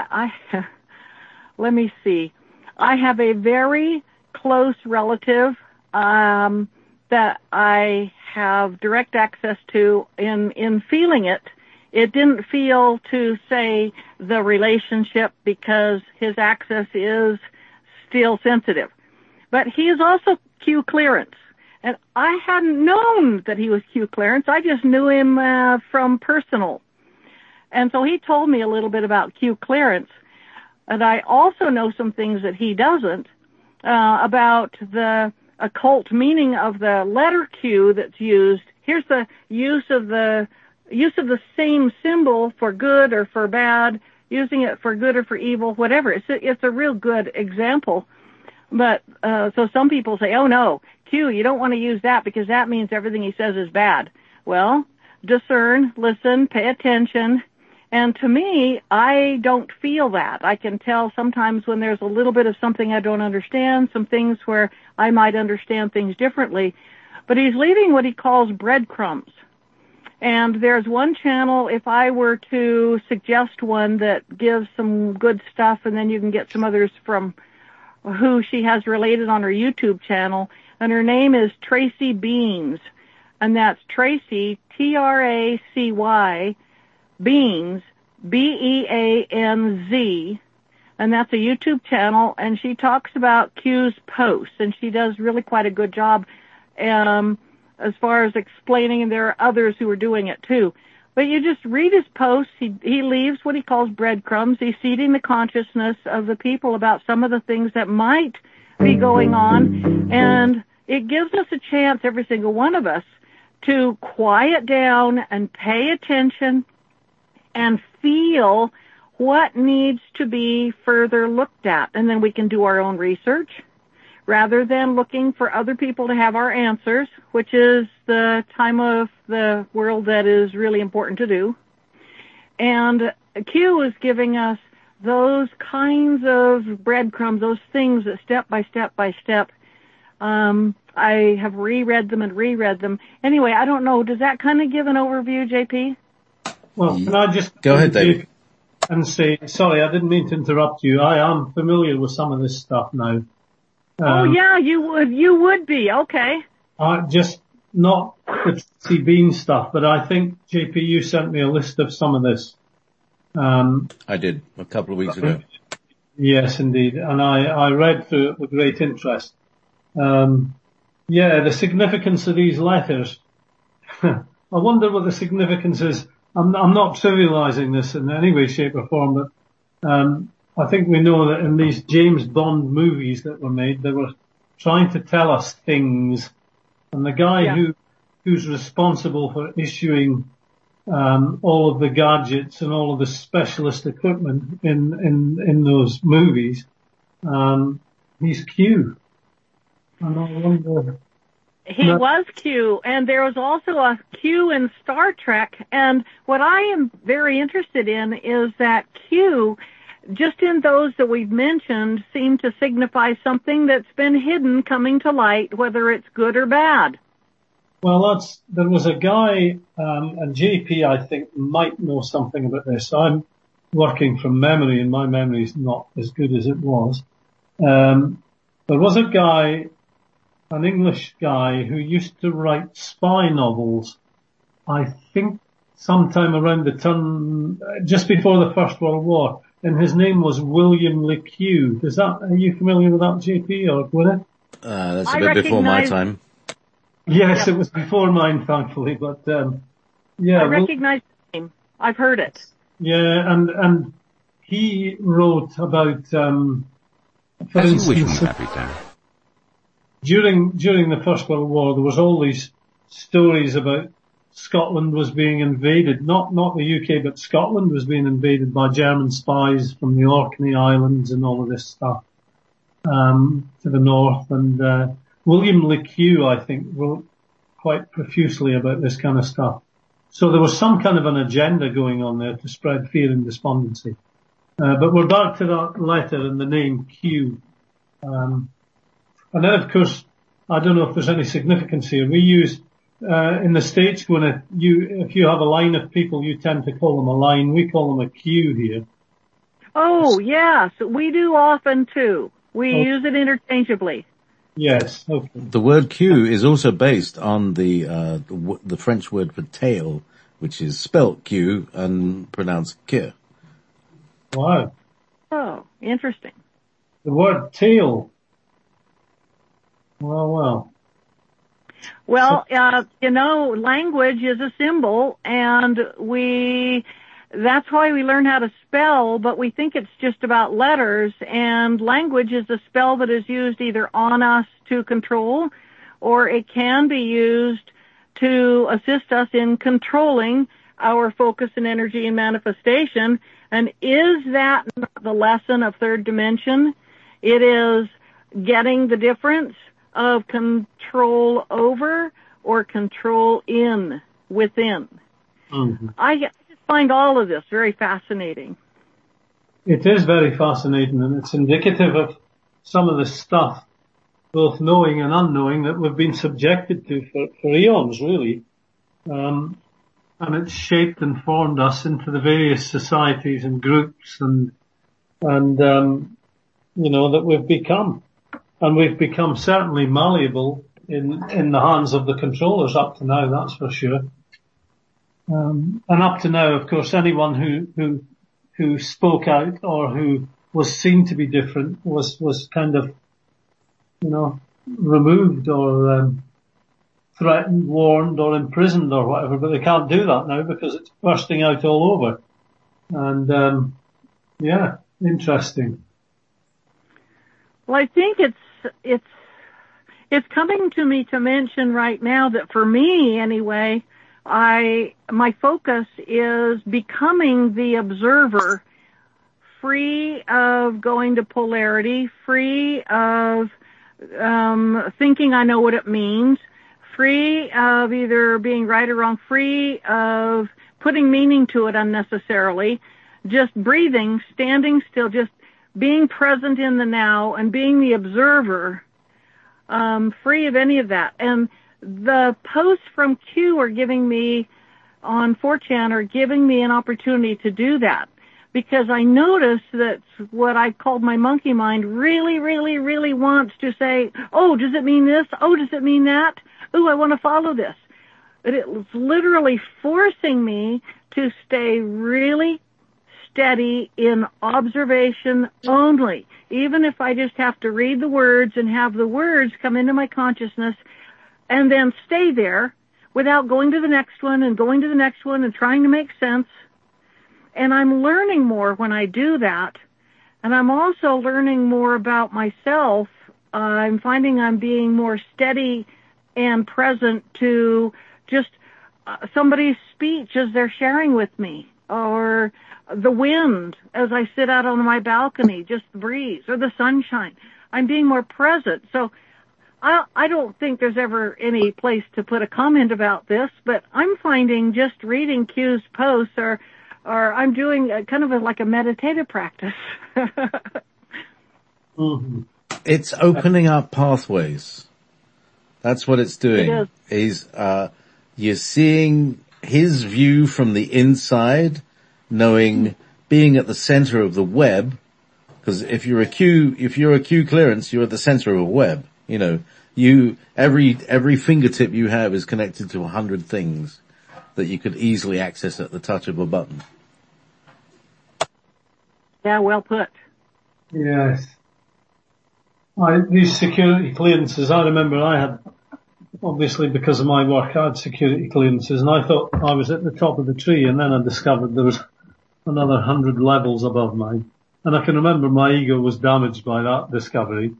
let me see. I have a very close relative, that I have direct access to in feeling it. It didn't feel to say the relationship because his access is still sensitive. But he is also Q clearance. And I hadn't known that he was Q clearance. I just knew him from personal. And so he told me a little bit about Q clearance. And I also know some things that he doesn't about the occult meaning of the letter Q that's used. Here's the use of the same symbol for good or for bad, using it for good or for evil, whatever. It's a real good example. But so some people say, oh no, Q, you don't want to use that because that means everything he says is bad. Well, discern, listen, pay attention. And to me, I don't feel that. I can tell sometimes when there's a little bit of something I don't understand, some things where I might understand things differently. But he's leaving what he calls breadcrumbs. And there's one channel, if I were to suggest one that gives some good stuff, and then you can get some others from who she has related on her YouTube channel, and her name is Tracy Beans. And that's Tracy, Tracy, Beans, Beanz, and that's a YouTube channel, and she talks about Q's posts, and she does really quite a good job as far as explaining, and there are others who are doing it too. But you just read his posts. He leaves what he calls breadcrumbs. He's seeding the consciousness of the people about some of the things that might be going on, and it gives us a chance, every single one of us, to quiet down and pay attention and feel what needs to be further looked at. And then we can do our own research rather than looking for other people to have our answers, which is the time of the world that is really important to do. And Q is giving us those kinds of breadcrumbs, those things that step by step by step. I have reread them and reread them. Anyway, I don't know. Does that kind of give an overview, JP? Well, can I just go ahead, David, and say, sorry, I didn't mean to interrupt you. I am familiar with some of this stuff now. Oh yeah, you would be, okay. Just not the Tracy Bean stuff, but I think, JP, you sent me a list of some of this. I did, a couple of weeks ago. Yes, indeed. And I read through it with great interest. The significance of these letters. I wonder what the significance is. I'm not trivializing this in any way, shape or form, but I think we know that in these James Bond movies that were made, they were trying to tell us things. And the guy who's responsible for issuing all of the gadgets and all of the specialist equipment in those movies, he's Q. And I wonder... He was Q, and there was also a Q in Star Trek, and what I am very interested in is that Q, just in those that we've mentioned, seem to signify something that's been hidden coming to light, whether it's good or bad. Well, there was a guy, and JP, I think, might know something about this. I'm working from memory, and my memory's not as good as it was. There was a guy, an English guy, who used to write spy novels, I think sometime around the turn, just before the First World War, and his name was William Le Queux. Are you familiar with that, JP, or Gwyneth? That's a bit before my time. Yes, it was before mine, thankfully, but, I recognize the name. I've heard it. Yeah, and he wrote about, for instance, during the First World War, there was all these stories about Scotland was being invaded, not the UK, but Scotland was being invaded by German spies from the Orkney Islands and all of this stuff, to the north. And, William Le Queux, I think, wrote quite profusely about this kind of stuff. So there was some kind of an agenda going on there to spread fear and despondency. But we're back to that letter and the name Q. And then of course, I don't know if there's any significance here. We use, in the States, if you have a line of people, you tend to call them a line. We call them a queue here. Oh, yes, we do often too. We use it interchangeably. Yes. Okay. The word queue is also based on the French word for tail, which is spelt Q and pronounced queue. Wow. Oh, interesting. The word tail. Well. Well, language is a symbol, and that's why we learn how to spell, but we think it's just about letters, and language is a spell that is used either on us to control, or it can be used to assist us in controlling our focus and energy and manifestation. And is that not the lesson of third dimension? It is getting the difference of control over or control within. Mm-hmm. I just find all of this very fascinating. It is very fascinating, and it's indicative of some of the stuff, both knowing and unknowing, that we've been subjected to for eons, really. And it's shaped and formed us into the various societies and groups and that we've become. And we've become certainly malleable in the hands of the controllers up to now, that's for sure. And up to now, of course, anyone who spoke out or who was seen to be different was kind of, removed or threatened, warned, or imprisoned or whatever. But they can't do that now because it's bursting out all over. And interesting. Well, I think it's coming to me to mention right now that for me anyway, my focus is becoming the observer, free of going to polarity, free of thinking I know what it means, free of either being right or wrong, free of putting meaning to it unnecessarily, just breathing, standing still, just being present in the now and being the observer, free of any of that. And the posts from Q are giving me, on 4chan, are giving me an opportunity to do that. Because I notice that what I called my monkey mind really, really, really wants to say, oh, does it mean this? Oh, does it mean that? Oh, I want to follow this. But it's literally forcing me to stay really steady in observation only. Even if I just have to read the words and have the words come into my consciousness and then stay there without going to the next one and going to the next one and trying to make sense. And I'm learning more when I do that. And I'm also learning more about myself. I'm finding I'm being more steady and present to just somebody's speech as they're sharing with me, or the wind as I sit out on my balcony, just the breeze, or the sunshine. I'm being more present. So I don't think there's ever any place to put a comment about this, but I'm finding just reading Q's posts or I'm doing kind of like a meditative practice. Mm-hmm. It's opening up pathways. That's what it's doing. It is. You're seeing his view from the inside, knowing, being at the center of the web, because if you're a Q clearance, you're at the center of a web. Every fingertip you have is connected to 100 things that you could easily access at the touch of a button. Yeah, well put. Yes. These security clearances, I remember I had, obviously because of my work, I had security clearances, and I thought I was at the top of the tree, and then I discovered there was another 100 levels above mine. And I can remember my ego was damaged by that discovery.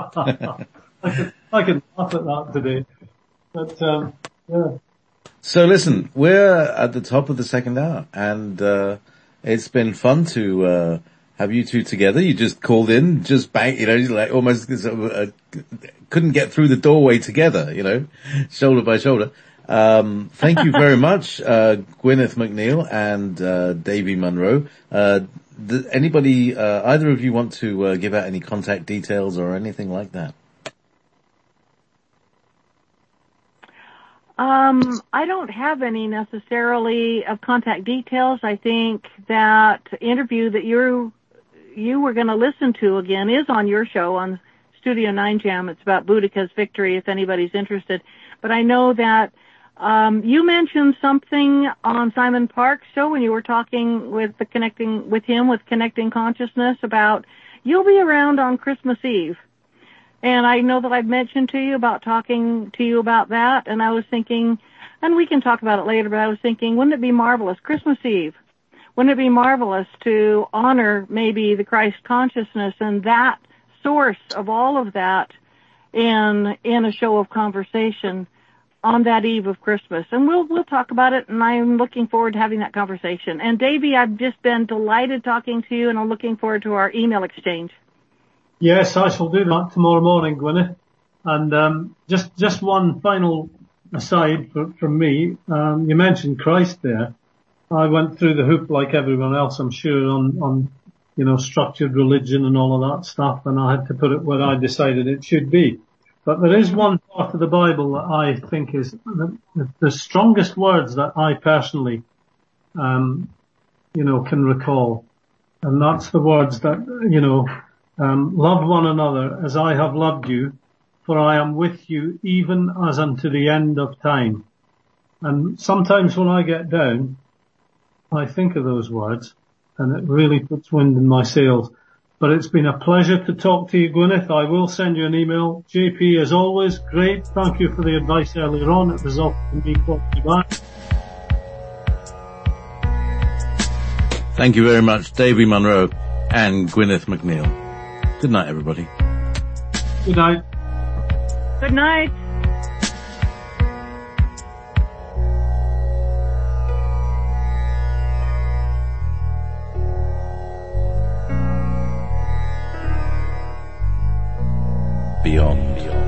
I can laugh at that today. But, yeah. So listen, we're at the top of the second hour, and it's been fun to have you two together. You just called in, just bang, like almost couldn't get through the doorway together, shoulder by shoulder. Thank you very much, Gwyneth McNeil and Davy Munro. Anybody, either of you want to give out any contact details or anything like that? I don't have any necessarily of contact details. I think that interview that you were going to listen to again is on your show on Studio 9 Jam. It's about Boudica's victory if anybody's interested. But I know that you mentioned something on Simon Park's show when you were talking with Connecting Consciousness about you'll be around on Christmas Eve. And I know that I've mentioned to you about talking to you about that, and I was thinking, and we can talk about it later, but I was thinking, wouldn't it be marvelous, Christmas Eve, wouldn't it be marvelous to honor maybe the Christ consciousness and that source of all of that in a show of conversation on that eve of Christmas? And we'll talk about it, and I'm looking forward to having that conversation. And Davey, I've just been delighted talking to you, and I'm looking forward to our email exchange. Yes, I shall do that tomorrow morning, Gwyneth. And just one final aside from me. You mentioned Christ there. I went through the hoop like everyone else, I'm sure, on structured religion and all of that stuff, and I had to put it where I decided it should be. But there is one part of the Bible that I think is the strongest words that I personally, can recall. And that's the words that, love one another as I have loved you, for I am with you even as unto the end of time. And sometimes when I get down, I think of those words, and it really puts wind in my sails. But it's been a pleasure to talk to you, Gwyneth. I will send you an email. JP, as always, great. Thank you for the advice earlier on. It resulted in me calling you back. Thank you very much, Davy Munro and Gwyneth McNeil. Good night, everybody. Good night. Good night. Beyond.